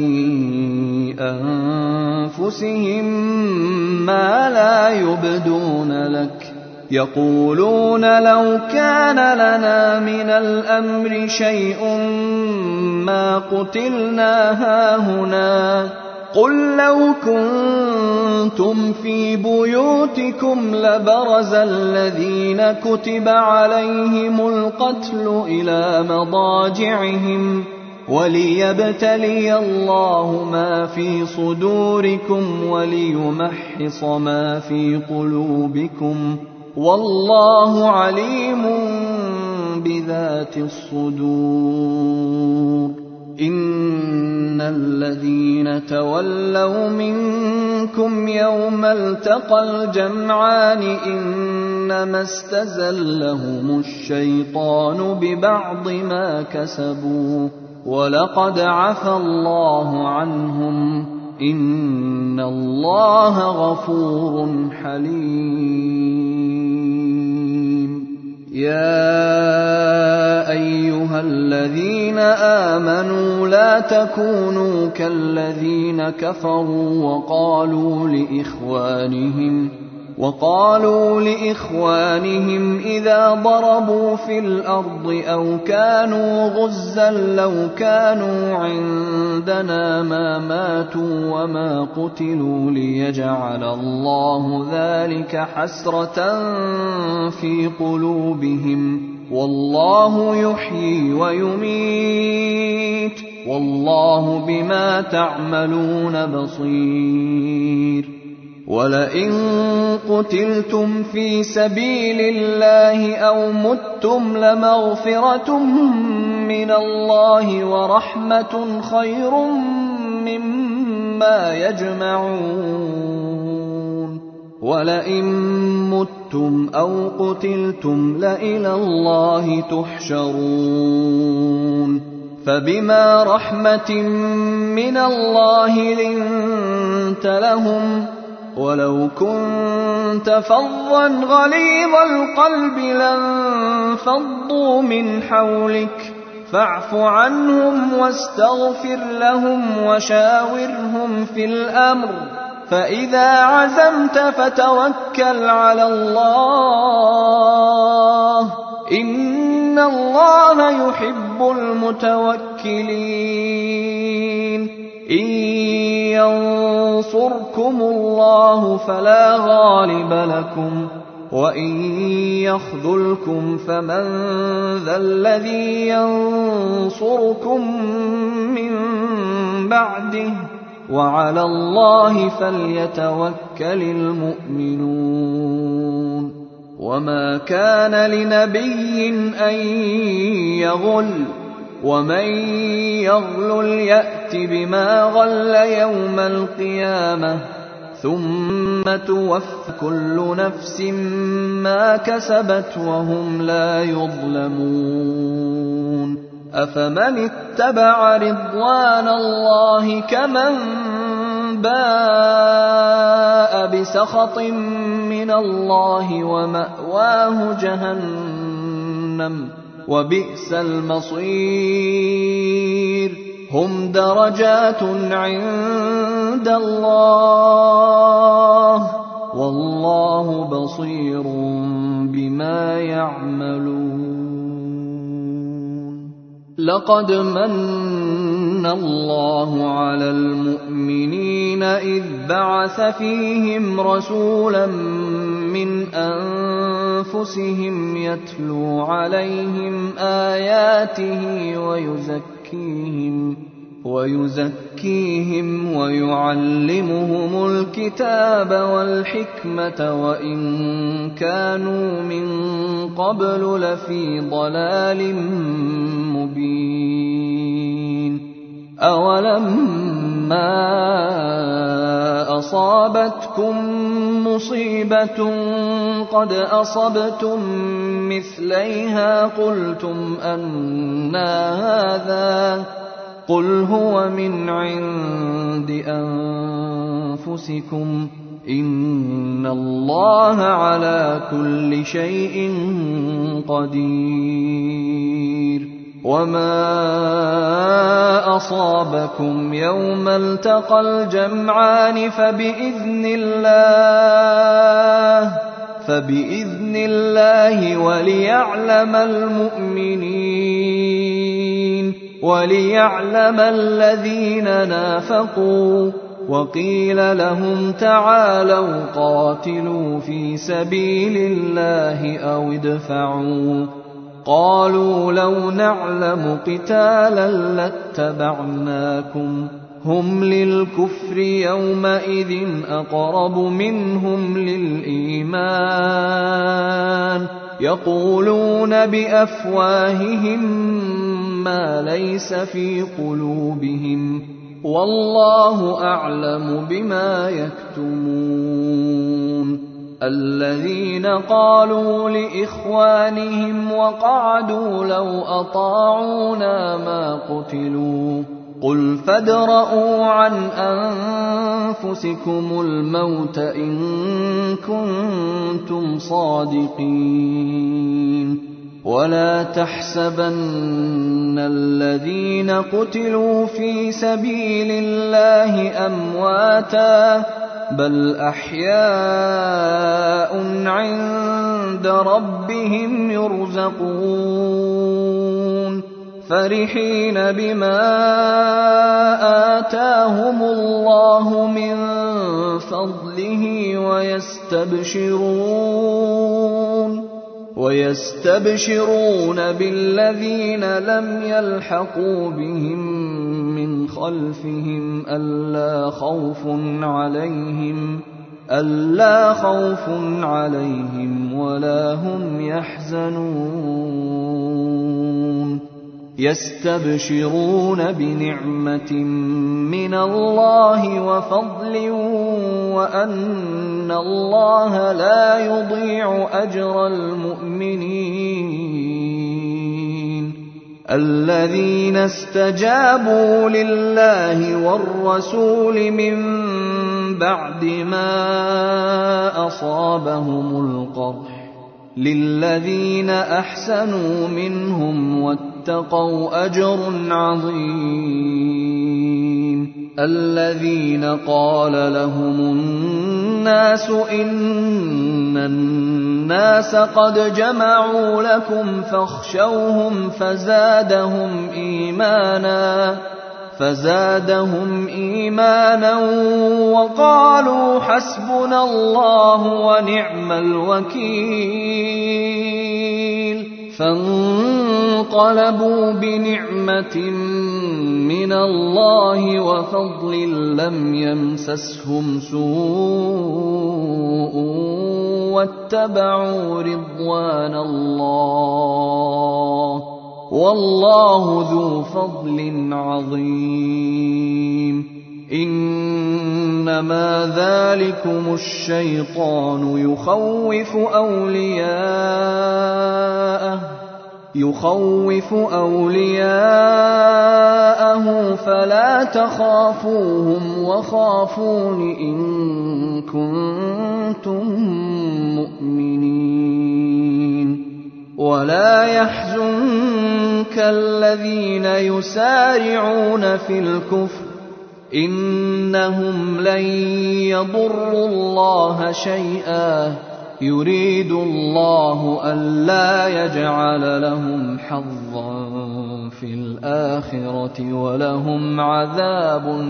أنفسهم ما لا يبدون لك يقولون لو كان لنا من الأمر شيء ما قتلنا هاهنا قل لو كنتم في بيوتكم لبرز الذين كتب عليهم القتل إلى مضاجعهم وليبتلي الله ما في صدوركم وليمحص ما في قلوبكم والله عليم بذات الصدور. إن الذين تولوا منكم يوم التقى الجمعان إنما استزلهم الشيطان ببعض ما كسبوا ولقد عفى الله عنهم إن الله غفور حليم. يا أيها الذين آمنوا لا تكونوا كالذين كفروا وقالوا لإخوانهم إذا ضربوا في الأرض أو كانوا غزا لو كانوا عندنا ما ماتوا وما قتلوا ليجعل الله ذلك حسرة في قلوبهم والله يحيي ويميت والله بما تعملون بصير. ولئن قتلتم في سبيل الله أو متم لمغفرة من الله ورحمة خير مما يجمعون. ولئن متم أو قتلتم لإلى الله تحشرون. فبما رحمة من الله لنت لهم ولو كنت فظا غليظ القلب لانفضوا من حولك فاعف عنهم واستغفر لهم وشاورهم في الأمر فإذا عزمت فتوكل على الله إن الله يحب المتوكلين. إن ينصركم الله فلا غالب لكم وإن يخذلكم فمن ذا الذي ينصركم من بعده وعلى الله فليتوكل المؤمنون. وما كان لنبي أن يغل ومن يغلل يأت بما غل يوم القيامة ثم توفى كل نفس ما كسبت وهم لا يظلمون. أفمن اتبع رضوان الله كمن باء بسخط من الله ومأواه جهنم وبئس المصير. هم درجات عند الله والله بصير بما يعملون. لقد من الله على المؤمنين إذ بعث فيهم رسولا من أنفسهم يتلو عليهم آياته ويزكيهم ويعلمهم الكتاب والحكمة وإن كانوا من قبل لفي ضلال مبين. أولما أصابتكم مصيبة قد أصبتم مثليها قلتم أنى هذا قل هو من عند أنفسكم إن الله على كل شيء قدير. وما أصابكم يوم التقى الجمعان فبإذن الله وليعلم المؤمنين وليعلم الذين نافقوا وقيل لهم تعالوا قاتلوا في سبيل الله أو ادفعوا قالوا لو نعلم قتالا لاتبعناكم هم للكفر يومئذ أقرب منهم للإيمان يقولون بأفواههم ما ليس في قلوبهم والله أعلم بما يكتمون الذين قالوا لإخوانهم وقعدوا لو أطاعونا ما قتلوا قل فادرءوا عن أنفسكم الموت إن كنتم صادقين ولا تحسبن الذين قتلوا في سبيل الله أمواتا بل أحياء عند ربهم يرزقون فرحين بما آتاهم الله من فضله ويستبشرون بالذين لم يلحقوا بهم من خلفهم ألا خوف عليهم ولا هم يحزنون يستبشرون بنعمة من الله وفضل وأن الله لا يضيع أجر المؤمنين الذين استجابوا لله والرسول من بعد ما أصابهم القرح للذين أحسنوا منهم واتقوا أجر عظيم الذين قال لهم الناس إن الناس قد جمعوا لكم فاخشوهم فزادهم إيمانا وقالوا حسبنا الله ونعم الوكيل فانقلبوا بنعمة من الله وفضل لم يمسسهم سوء واتبعوا رضوان الله والله ذو فضل عظيم إنما ذلكم الشيطان يخوف أولياءه فلا تخافوهم وخافون إن كنتم مؤمنين ولا يحزنك الذين يسارعون في الكفر إنهم لن يضروا الله شيئا يريد الله ألا يجعل لهم حظا في الآخرة ولهم عذاب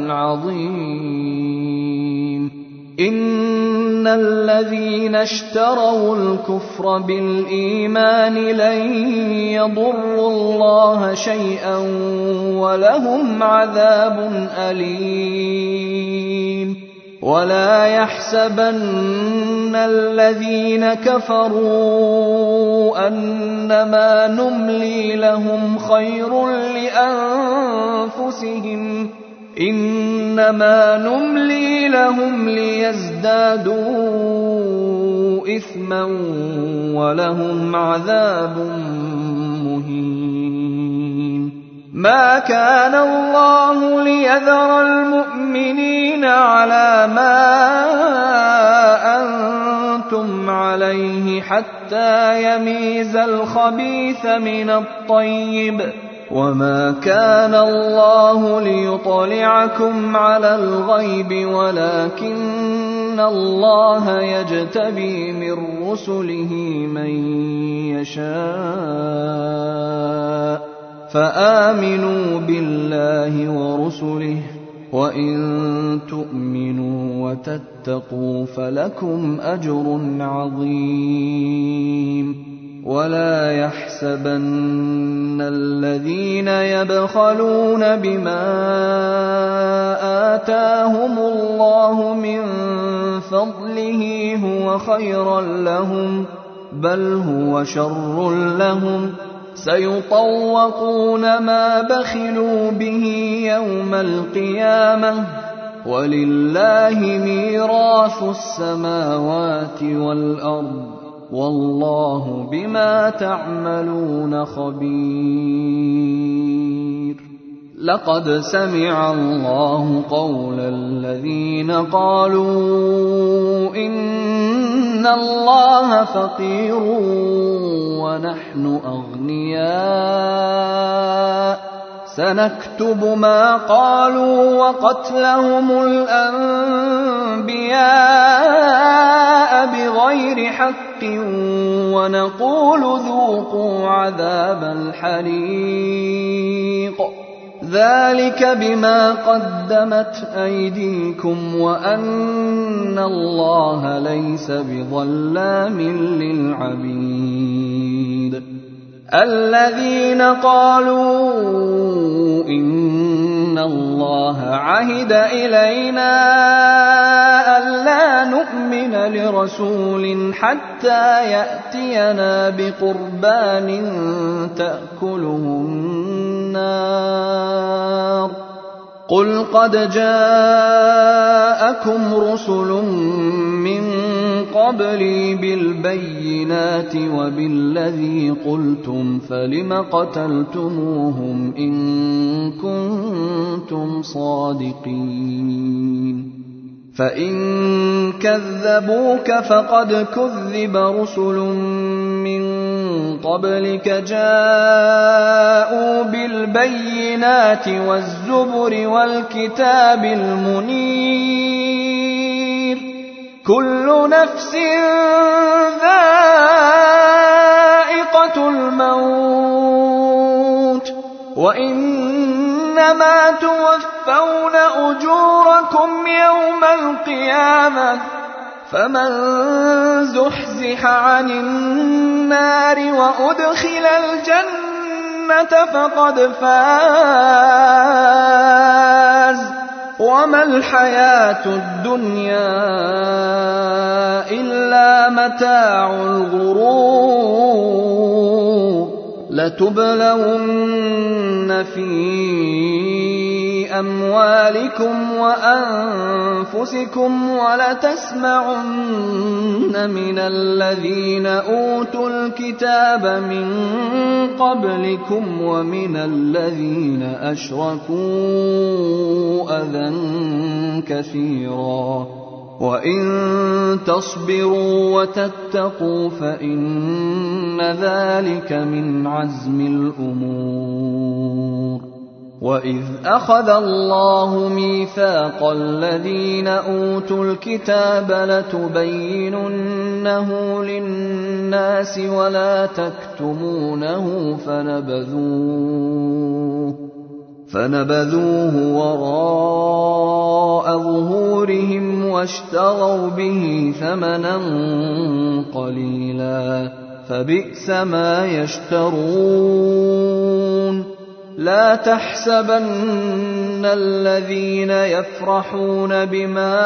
عظيم إن الذين اشتروا الكفر بالإيمان لن يضروا الله شيئا ولهم عذاب أليم ولا يحسبن الذين كفروا أنما نملي لهم خير لأنفسهم إنما نملي لهم ليزدادوا إثما ولهم عذاب مهين ما كان الله ليذر المؤمنين على ما أنتم عليه حتى يميز الخبيث من الطيب وما كان الله ليطلعكم على الغيب ولكن الله يجتبي من رسله من يشاء فآمنوا بالله ورسله وَإِن تُؤْمِنُوا وَتَتَّقُوا فَلَكُمْ أَجْرٌ عَظِيمٌ وَلَا يَحْسَبَنَّ الَّذِينَ يَبْخَلُونَ بِمَا آتَاهُمُ اللَّهُ مِنْ فَضْلِهِ هُوَ خَيْرًا لَهُمْ بَلْ هُوَ شَرٌّ لَهُمْ سَيُطَوَّقُونَ مَا بَخِلُوا بِهِ يَوْمَ الْقِيَامَةِ وَلِلَّهِ مِيرَاثُ السَّمَاوَاتِ وَالْأَرْضِ وَاللَّهُ بِمَا تَعْمَلُونَ خَبِيرٌ لَقَدْ سَمِعَ اللَّهُ قَوْلَ الَّذِينَ قَالُوا إِنَّ اللَّهَ فَقِيرٌ وَنَحْنُ أَغْنِيَاءُ سَنَكْتُبُ مَا قَالُوا وَقَتْلَهُمُ الْأَنبِيَاءَ بِغَيْرِ حَقٍّ وَنَقُولُ ذُوقُوا عَذَابَ الْحَرِيقِ ذَلِكَ بِمَا قَدَّمَتْ أَيْدِيكُمْ وَأَنَّ اللَّهَ لَيْسَ بِظَلَّامٍ لِّلْعَبِيدِ الَّذِينَ قَالُوا إِنَّ اللَّهَ عَهِدَ إِلَيْنَا أَلَّا نُؤْمِنَ لِرَسُولٍ حَتَّىٰ يَأْتِيَنَا بِقُرْبَانٍ تَأْكُلُهُ النَّارُ قُلْ قَدْ جَاءَكُمْ رُسُلٌ مِّن قَبْلِي بِالْبَيِّنَاتِ وَبِالَّذِي قُلْتُمْ فَلِمَ قَتَلْتُمُوهُمْ إِن كُنتُمْ صَادِقِينَ فَإِن كَذَّبُوكَ فَقَدْ كُذِّبَ رُسُلٌ مِّن قَبْلِكَ جَاءُوا بِالْبَيِّنَاتِ وَالزُّبُرِ وَالْكِتَابِ الْمُنِيرِ كُلُّ نَفْسٍ ذَائِقَةُ الْمَوْتِ وَإِنَّمَا تُوَفَّوْنَ أُجُورَكُمْ يَوْمَ الْقِيَامَةِ فَمَن زُحْزِحَ عَنِ النَّارِ وَأُدْخِلَ الْجَنَّةَ فَقَدْ فَازَ وَمَا الْحَيَاةُ الدُّنْيَا إِلَّا مَتَاعُ الْغُرُورِ لَتُبْلَوُنَّ فِي أَمْوَالِكُمْ وَأَنفُسِكُمْ وَلَتَسْمَعُنَّ مِنَ الَّذِينَ أُوتُوا الْكِتَابَ مِن قَبْلِكُمْ وَمِنَ الَّذِينَ أَشْرَكُوا أَذًى كَثِيرًا وَإِن تَصْبِرُوا وَتَتَّقُوا فَإِنَّ ذَلِكَ مِنْ عَزْمِ الْأُمُورِ وَإِذْ أَخَذَ اللَّهُ مِيثَاقَ الَّذِينَ أُوتُوا الْكِتَابَ لَتُبَيِّنُنَّهُ لِلنَّاسِ وَلَا تَكْتُمُونَهُ فَنَبَذُوهُ وَرَاءَ ظُهُورِهِمْ وَاشْتَرَوْا بِهِ ثَمَنًا قَلِيلًا فَبِئْسَ مَا يَشْتَرُونَ لَا تَحْسَبَنَّ الَّذِينَ يَفْرَحُونَ بِمَا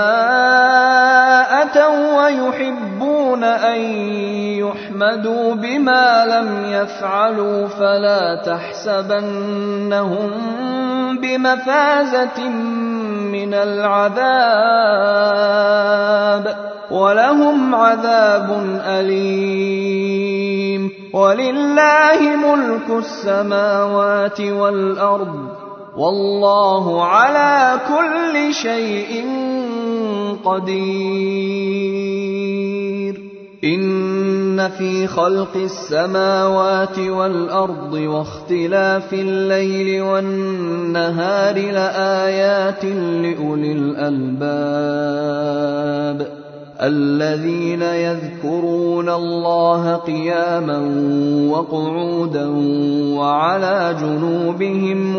أَتَوا وَّيُحِبُّونَ أَن يُحْمَدُوا بِمَا لَمْ يَفْعَلُوا فَلَا تَحْسَبَنَّهُم بِمَفَازَةٍ مِّنَ الْعَذَابِ وَلَهُمْ عَذَابٌ أَلِيمٌ وَلِلَّهِ مُلْكُ السَّمَاوَاتِ وَالْأَرْضِ وَاللَّهُ عَلَى كُلِّ شَيْءٍ قَدِيرٌ إِنَّ فِي خَلْقِ السَّمَاوَاتِ وَالْأَرْضِ وَاخْتِلَافِ اللَّيْلِ وَالنَّهَارِ لَآيَاتٍ لِّأُولِي الْأَلْبَابِ الَّذِينَ يَذْكُرُونَ يذكرون الله قياما وقعودا وعلى جنوبهم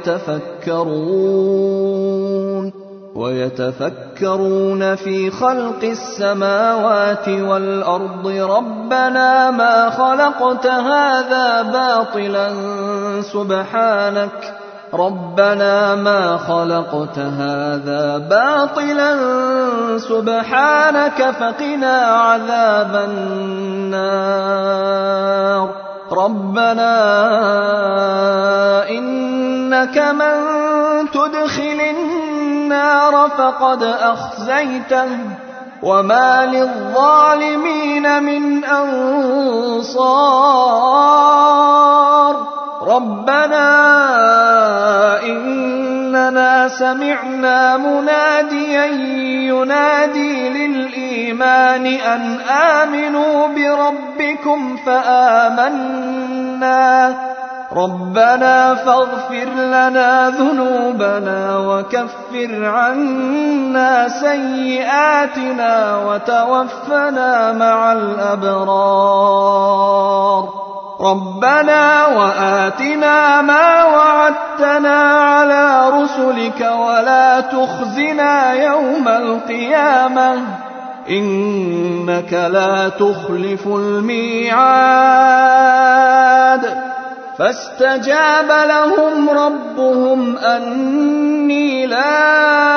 ويتفكرون في خلق السماوات والأرض ربنا ما خلقت هذا باطلا سبحانك فقنا عذاب النار ربنا إنك من تدخل النار فقد أخزيته وما للظالمين من أنصار ربنا إننا سمعنا مناديا ينادي للإيمان أن آمنوا بربكم فآمنا ربنا فاغفر لنا ذنوبنا وكفر عنا سيئاتنا وتوفنا مع الأبرار ربنا وآتنا ما وعدتنا على رسلك ولا تخزنا يوم القيامة إنك لا تخلف الميعاد فاستجاب لهم ربهم أني لا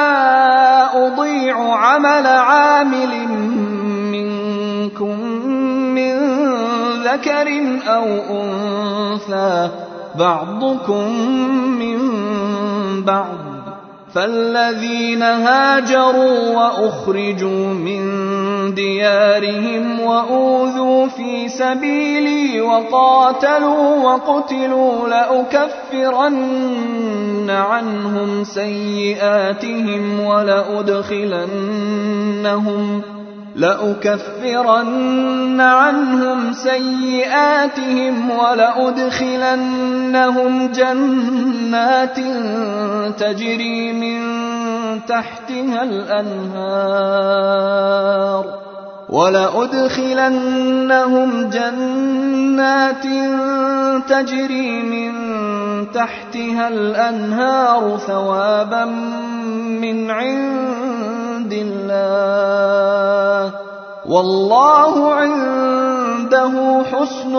أضيع عمل عامل منكم من ذكر أو أنثى بعضكم من بعض فالذين هاجروا وأخرجوا من ديارهم وأوذوا في سبيلي وقاتلوا وقتلوا لأكفرن عنهم سيئاتهم ولأدخلنهم جنات تجري من تحتها الأنهار ثوابا من عند الله والله عنده حسن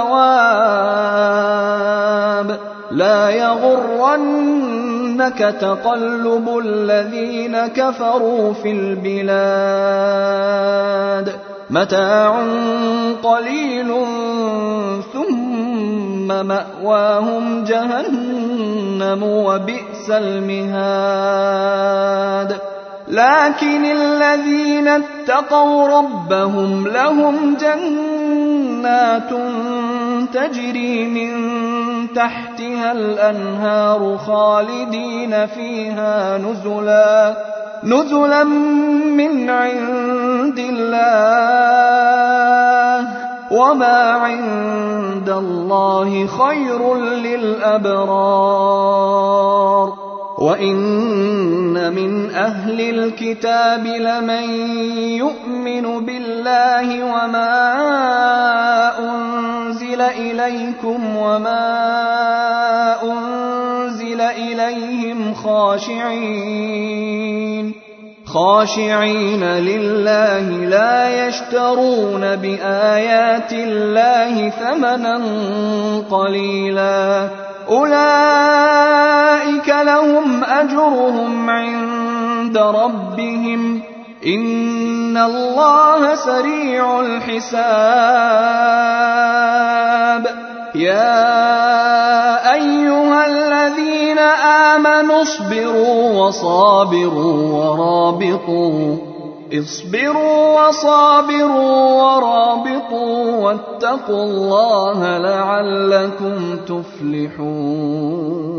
الثواب لا يغرنك تقلب الذين كفروا في البلاد متاع قليل ثم مأواهم جهنم وبئس المهاد لكن الذين اتقوا ربهم لهم جنات تجري من تحتها الأنهار خالدين فيها نزلا من عند الله وما عند الله خير للأبرار وإن من أهل الكتاب لمن يؤمن بالله وما أنزل إليكم وما أنزل إليهم خاشعين لله لا يشترون بآيات الله ثمنا قليلا أولئك لهم أجرهم عند ربهم إن الله سريع الحساب يا أيها الذين آمنوا اصبروا وصابروا ورابطوا واتقوا الله لعلكم تفلحون